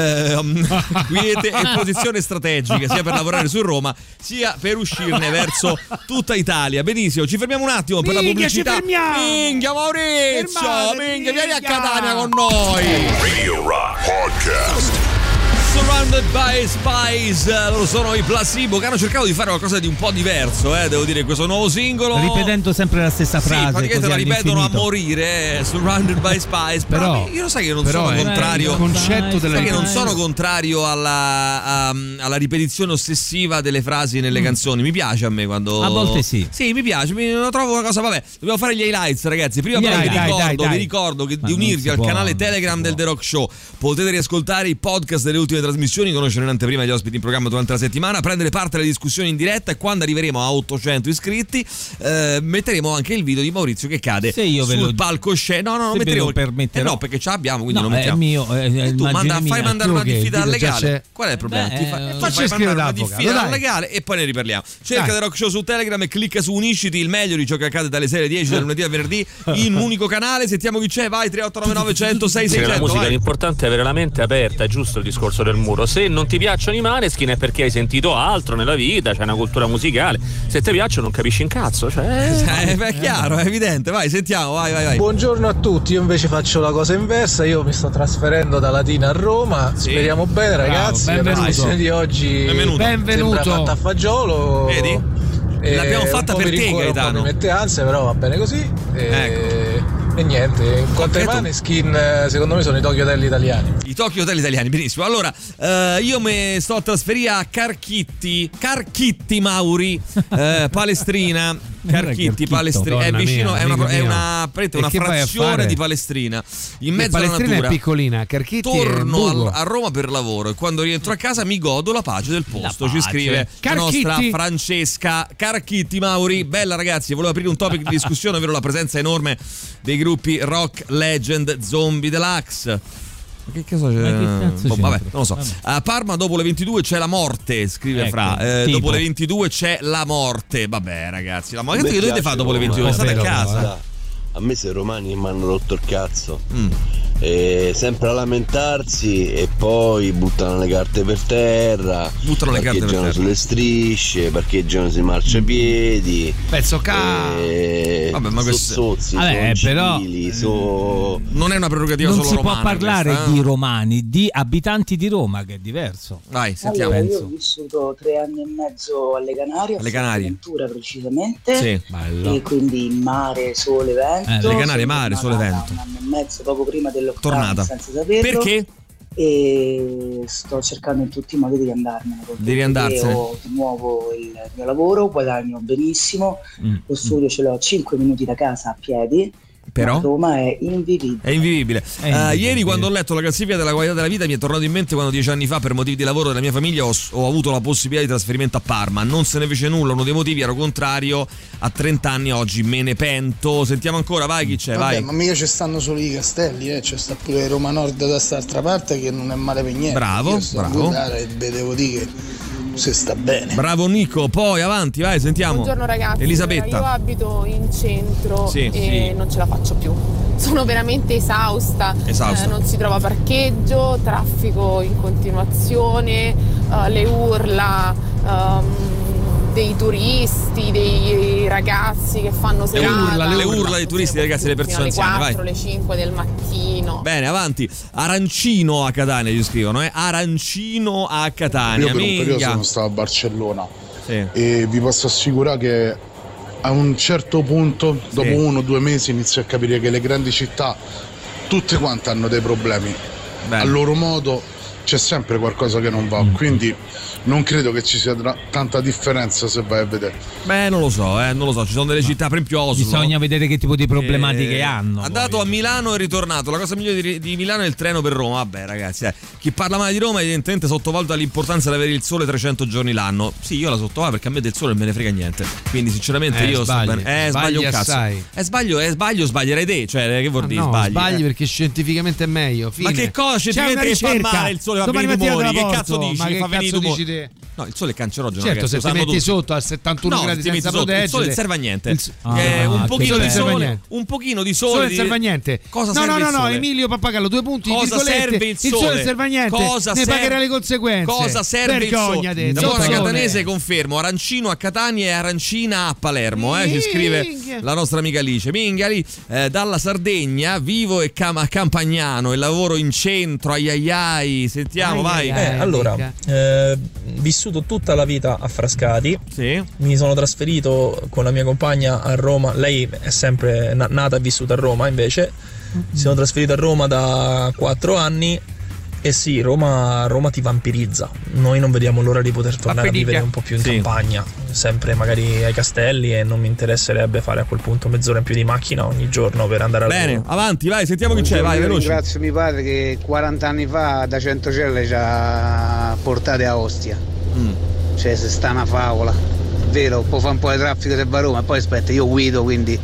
Quiete e posizione strategica sia per lavorare su Roma sia per uscirne verso tutta Italia. Benissimo, ci fermiamo un attimo per la pubblicità. Minchia Maurizio, minchia, vieni a Catania con noi. Radio Rock Podcast. Surrounded by Spies, loro sono i Placebo che hanno cercato di fare qualcosa di un po' diverso, devo dire, questo nuovo singolo, ripetendo sempre la stessa frase, praticamente la ripetono a morire, Surrounded by Spies, però io lo sai che non sono contrario il concetto della che non sono contrario alla ripetizione ossessiva delle frasi nelle canzoni. Mi piace a me quando a volte sì, mi piace, lo trovo una cosa, vabbè, dobbiamo fare gli highlights, ragazzi. Prima vi ricordo che di unirvi al canale Telegram del The Rock Show. Potete riascoltare i podcast delle ultime trasmissioni, conoscere in anteprima gli ospiti in programma durante la settimana, prendere parte alle discussioni in diretta, e quando arriveremo a 800 iscritti metteremo anche il video di Maurizio che cade sul palcoscenico. No, metteremo no, perché ce l'abbiamo, quindi lo mettiamo. È mio, tu fai mandare una diffida legale. Qual è il problema? Facci scrivere una diffida legale e poi ne riparliamo. Cerca The Rock Show su Telegram e clicca su Unisciti, il meglio di ciò che accade dalle 6 alle 10 dal lunedì al venerdì in un unico canale. Sentiamo chi c'è, vai. 3899 106 600. La musica, l'importante è avere la mente aperta, è giusto il discorso del muro. Se non ti piacciono i Maneskin è perché hai sentito altro nella vita, c'è una cultura musicale. Se ti piacciono non capisci un cazzo, è chiaro, è evidente. Vai, sentiamo, vai. Buongiorno a tutti, io invece faccio la cosa inversa, io mi sto trasferendo da Latina a Roma. Speriamo bene, ragazzi. Benvenuto. La trasmissione di oggi benvenuto. sembra fatta a fagiolo. Vedi? L'abbiamo fatta per te, Gaetano. Mi mette ansia, però va bene così. E niente, in quanto ai Maneskin, secondo me sono i Tokyo Hotel italiani. I Tokyo Hotel italiani, benissimo. Allora, io mi sto a trasferire a Carchitti Mauri, Palestrina. Carchitti, Palestrina, è vicino, è una frazione di Palestrina, in mezzo alla natura. È piccolina, Carchitti. Torno a Roma per lavoro e quando rientro a casa mi godo la pace del posto. Ci scrive la nostra Francesca Carchitti Mauri. Bella, ragazzi, volevo aprire un topic di discussione, ovvero la presenza enorme dei gruppi rock, legend, zombie deluxe. Che cazzo c'è? Vabbè, non lo so. A Parma dopo le 22 c'è la morte, scrive Fra. Dopo le 22 c'è la morte. Vabbè, ragazzi, la morte che dovete fare dopo le 22? State a casa. A me se i romani mi hanno rotto il cazzo. Sempre a lamentarsi e poi buttano le carte per terra, parcheggiano sulle strisce, parcheggiano sui marciapiedi, pezzo vabbè, ma sozzi, però non è una prerogativa non solo si romana, può parlare di romani, di abitanti di Roma, che è diverso. Vai, sentiamo. Allora, io ho vissuto 3 anni e mezzo alle Canarie, Fuerteventura precisamente, sì, e quindi mare, sole, vento. Le Canarie, mare, sole, vento. Un anno e mezzo poco prima del tornata senza saperlo. Perché? E sto cercando in tutti i modi di andarmene. Devi andarsene. Ho di nuovo il mio lavoro, guadagno benissimo, lo studio ce l'ho a 5 minuti da casa a piedi. Però Roma è invivibile. È invivibile. Ieri quando ho letto la classifica della qualità della vita mi è tornato in mente quando 10 anni fa per motivi di lavoro della mia famiglia ho avuto la possibilità di trasferimento a Parma. Non se ne fece nulla, uno dei motivi ero contrario. A 30 anni oggi me ne pento. Sentiamo ancora, vai, chi c'è? Vabbè, vai. Ma mica ci stanno solo i castelli, c'è sta pure Roma Nord da quest'altra parte che non è male per niente. Bravo, bravo. Devo dire che se sta bene. Bravo Nico, poi avanti, vai, sentiamo. Buongiorno ragazzi. Elisabetta. Io abito in centro e non ce la faccio più. Sono veramente esausta. Non si trova parcheggio, traffico in continuazione, le urla dei turisti, dei ragazzi che fanno serata. Le urla dei turisti, dei ragazzi, delle persone anziane. Alle 4, alle 5 del mattino. Bene, avanti. Arancino a Catania gli scrivono, Arancino a Catania. Io per un periodo sono stato a Barcellona e vi posso assicurare che a un certo punto, dopo 1 o 2 mesi, inizio a capire che le grandi città tutte quante hanno dei problemi. A loro modo c'è sempre qualcosa che non va, quindi non credo che ci sia tanta differenza se vai a vedere. Beh, non lo so, ci sono delle città, per esempio Oslo. Bisogna vedere che tipo di problematiche hanno. Andato a Milano e ritornato. La cosa migliore di Milano è il treno per Roma. Vabbè, ragazzi, chi parla male di Roma evidentemente sottovaluta l'importanza di avere il sole 300 giorni l'anno. Sì, io la sottovaluto perché a me del sole non me ne frega niente. Quindi sinceramente io sto bene. Sbaglio un cazzo. Sbaglierei te, cioè che vuol dire sbagli? Sbagli perché scientificamente è meglio. Fine. Ma che cosa scientificamente fa male il sole? Fa venire i tumori. Che cazzo dici? Ma che fa venire i tumori? No, il sole è cancerogeno. Certo, se ti metti sotto a 71 gradi senza proteggere, il sole serve a niente. Un pochino di sole. Un pochino di sole. Il sole serve a niente. Cosa serve il sole? No, Emilio Pappagallo, 2 punti. Cosa serve il sole? Il sole serve a niente. Ne pagherai le conseguenze. Cosa serve il sole? Vergognate. Da buona catanese confermo, arancino a Catania e arancina a Palermo. Ci scrive la nostra amica Alice. Minghia lì, dalla Sardegna, vivo e campagnano e lavoro in centro. Aiaiai. Sentiamo, vai. Allora, vissuto tutta la vita a Frascati, mi sono trasferito con la mia compagna a Roma, lei è sempre nata e vissuta a Roma invece, si sono trasferito a Roma da 4 anni e sì, Roma ti vampirizza, noi non vediamo l'ora di poter tornare a vivere un po' più in campagna, sempre magari ai castelli, e non mi interesserebbe fare a quel punto mezz'ora in più di macchina ogni giorno per andare a lavoro. Bene, avanti, vai, sentiamo chi c'è, vai, veloce. Ringrazio mio padre che 40 anni fa da Centocelle ci ha portate a Ostia. Cioè, se sta una favola, è vero, può fare un po' di traffico se va a Roma, e poi aspetta, io guido, quindi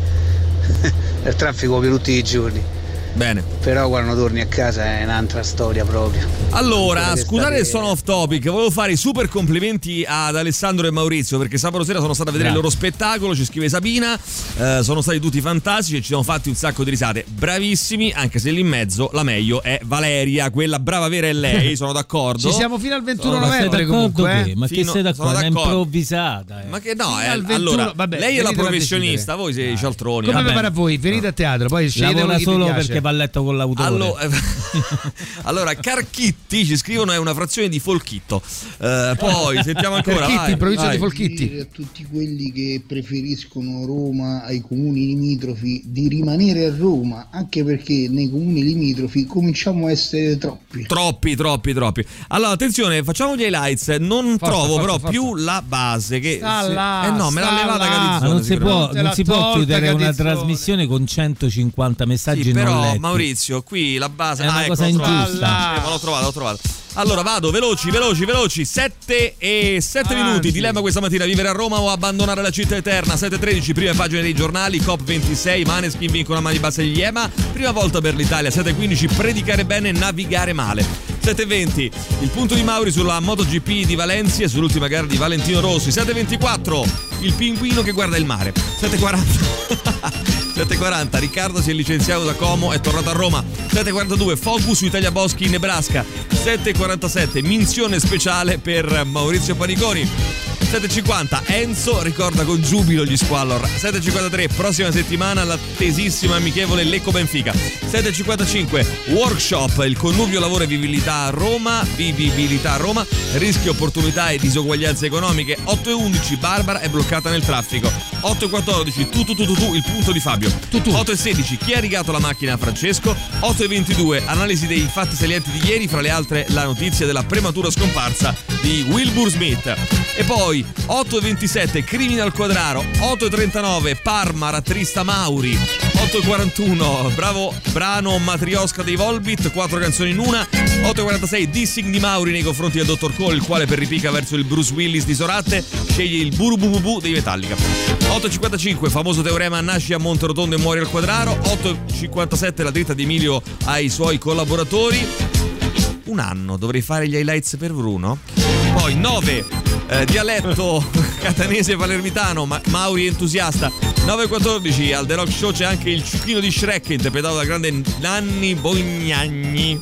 il traffico per tutti i giorni. Bene. Però quando torni a casa è un'altra storia proprio. Allora, scusate se sono off topic, volevo fare i super complimenti ad Alessandro e Maurizio perché sabato sera sono stato a vedere il loro spettacolo, ci scrive Sabina, sono stati tutti fantastici e ci siamo fatti un sacco di risate, bravissimi, anche se lì in mezzo la meglio è Valeria, quella brava vera è lei, sono d'accordo. Ci siamo fino al 21 novembre comunque. Ma che sei d'accordo? È improvvisata. Ma che no, allora, vabbè, lei è la professionista, voi siete i cialtroni. Come per voi, venite a teatro, poi lavora solo perché va a letto con l'autore. Allora, Carchitti ci scrivono, è una frazione di Folchitto. Poi sentiamo ancora. Carchitti, provincia di Folchitti. A tutti quelli che preferiscono Roma ai comuni limitrofi di rimanere a Roma, anche perché nei comuni limitrofi cominciamo a essere troppi. Allora attenzione, facciamo gli highlights. Non trovo però più la base che me l'ha levata Catizzone. Ma non si può chiudere una trasmissione con 150 messaggi non letti. Maurizio, qui la base è una cosa ingiusta. L'ho trovato. Allora vado veloci 7 e 7 minuti. Dilemma questa mattina: vivere a Roma o abbandonare la città eterna. 7:13, prime pagine dei giornali. COP26, Maneskin vincono a mani basse gli EMA, prima volta per l'Italia. 7:15, predicare bene, navigare male. 7:20, il punto di Mauri sulla MotoGP di Valencia e sull'ultima gara di Valentino Rossi. 7:24, il pinguino che guarda il mare. 7:40, Riccardo si è licenziato da Como, è tornato a Roma. 7:42, focus su Italia Boschi in Nebraska. 7:47, minzione speciale per Maurizio Paniconi. 7:50, Enzo ricorda con giubilo gli Squallor. 7:53, prossima settimana l'attesissima amichevole Lecco-Benfica. 7:55, workshop, il connubio lavoro e vivibilità a Roma, rischi, opportunità e disuguaglianze economiche. 8:11, Barbara è bloccata nel traffico. 8:14, tu, il punto di Fabio. 8:16, chi ha rigato la macchina a Francesco. 8:22, analisi dei fatti salienti di ieri, fra le altre la notizia della prematura scomparsa di Wilbur Smith. E poi 8:27, Criminal Quadraro. 8:39, Parma rattrista Mauri. 8:41, bravo brano Matriosca dei Volbeat, 4 canzoni in una. 8:46, dissing di Mauri nei confronti del Dr. Cole, il quale per ripica verso il Bruce Willis di Soratte sceglie il Burubububu dei Metallica. 8:55, famoso teorema nasci a Monterotondo e muori al Quadraro. 8:57, la dritta di Emilio ai suoi collaboratori. Un anno dovrei fare gli highlights per Bruno. Poi 9, dialetto catanese palermitano, Mauri entusiasta. 9:14, al The Rock Show c'è anche il ciuchino di Shrek interpretato dal grande Nanni Bognagni.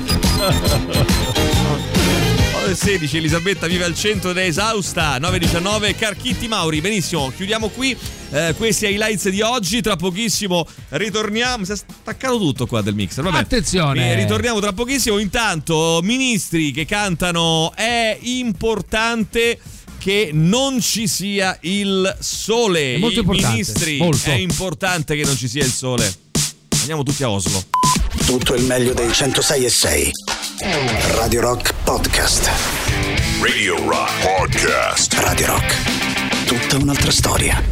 9:16, Elisabetta vive al centro ed è esausta. 9:19, Carchitti Mauri. Benissimo, chiudiamo qui questi highlights di oggi. Tra pochissimo ritorniamo. Si è staccato tutto qua del mixer. Vabbè. Attenzione, ritorniamo tra pochissimo. Intanto ministri che cantano è importante che non ci sia il sole. Molto importante. Ministri, è importante che non ci sia il sole. Andiamo tutti a Oslo. Tutto il meglio dei 106.6 Radio Rock Podcast. Radio Rock Podcast. Radio Rock, tutta un'altra storia.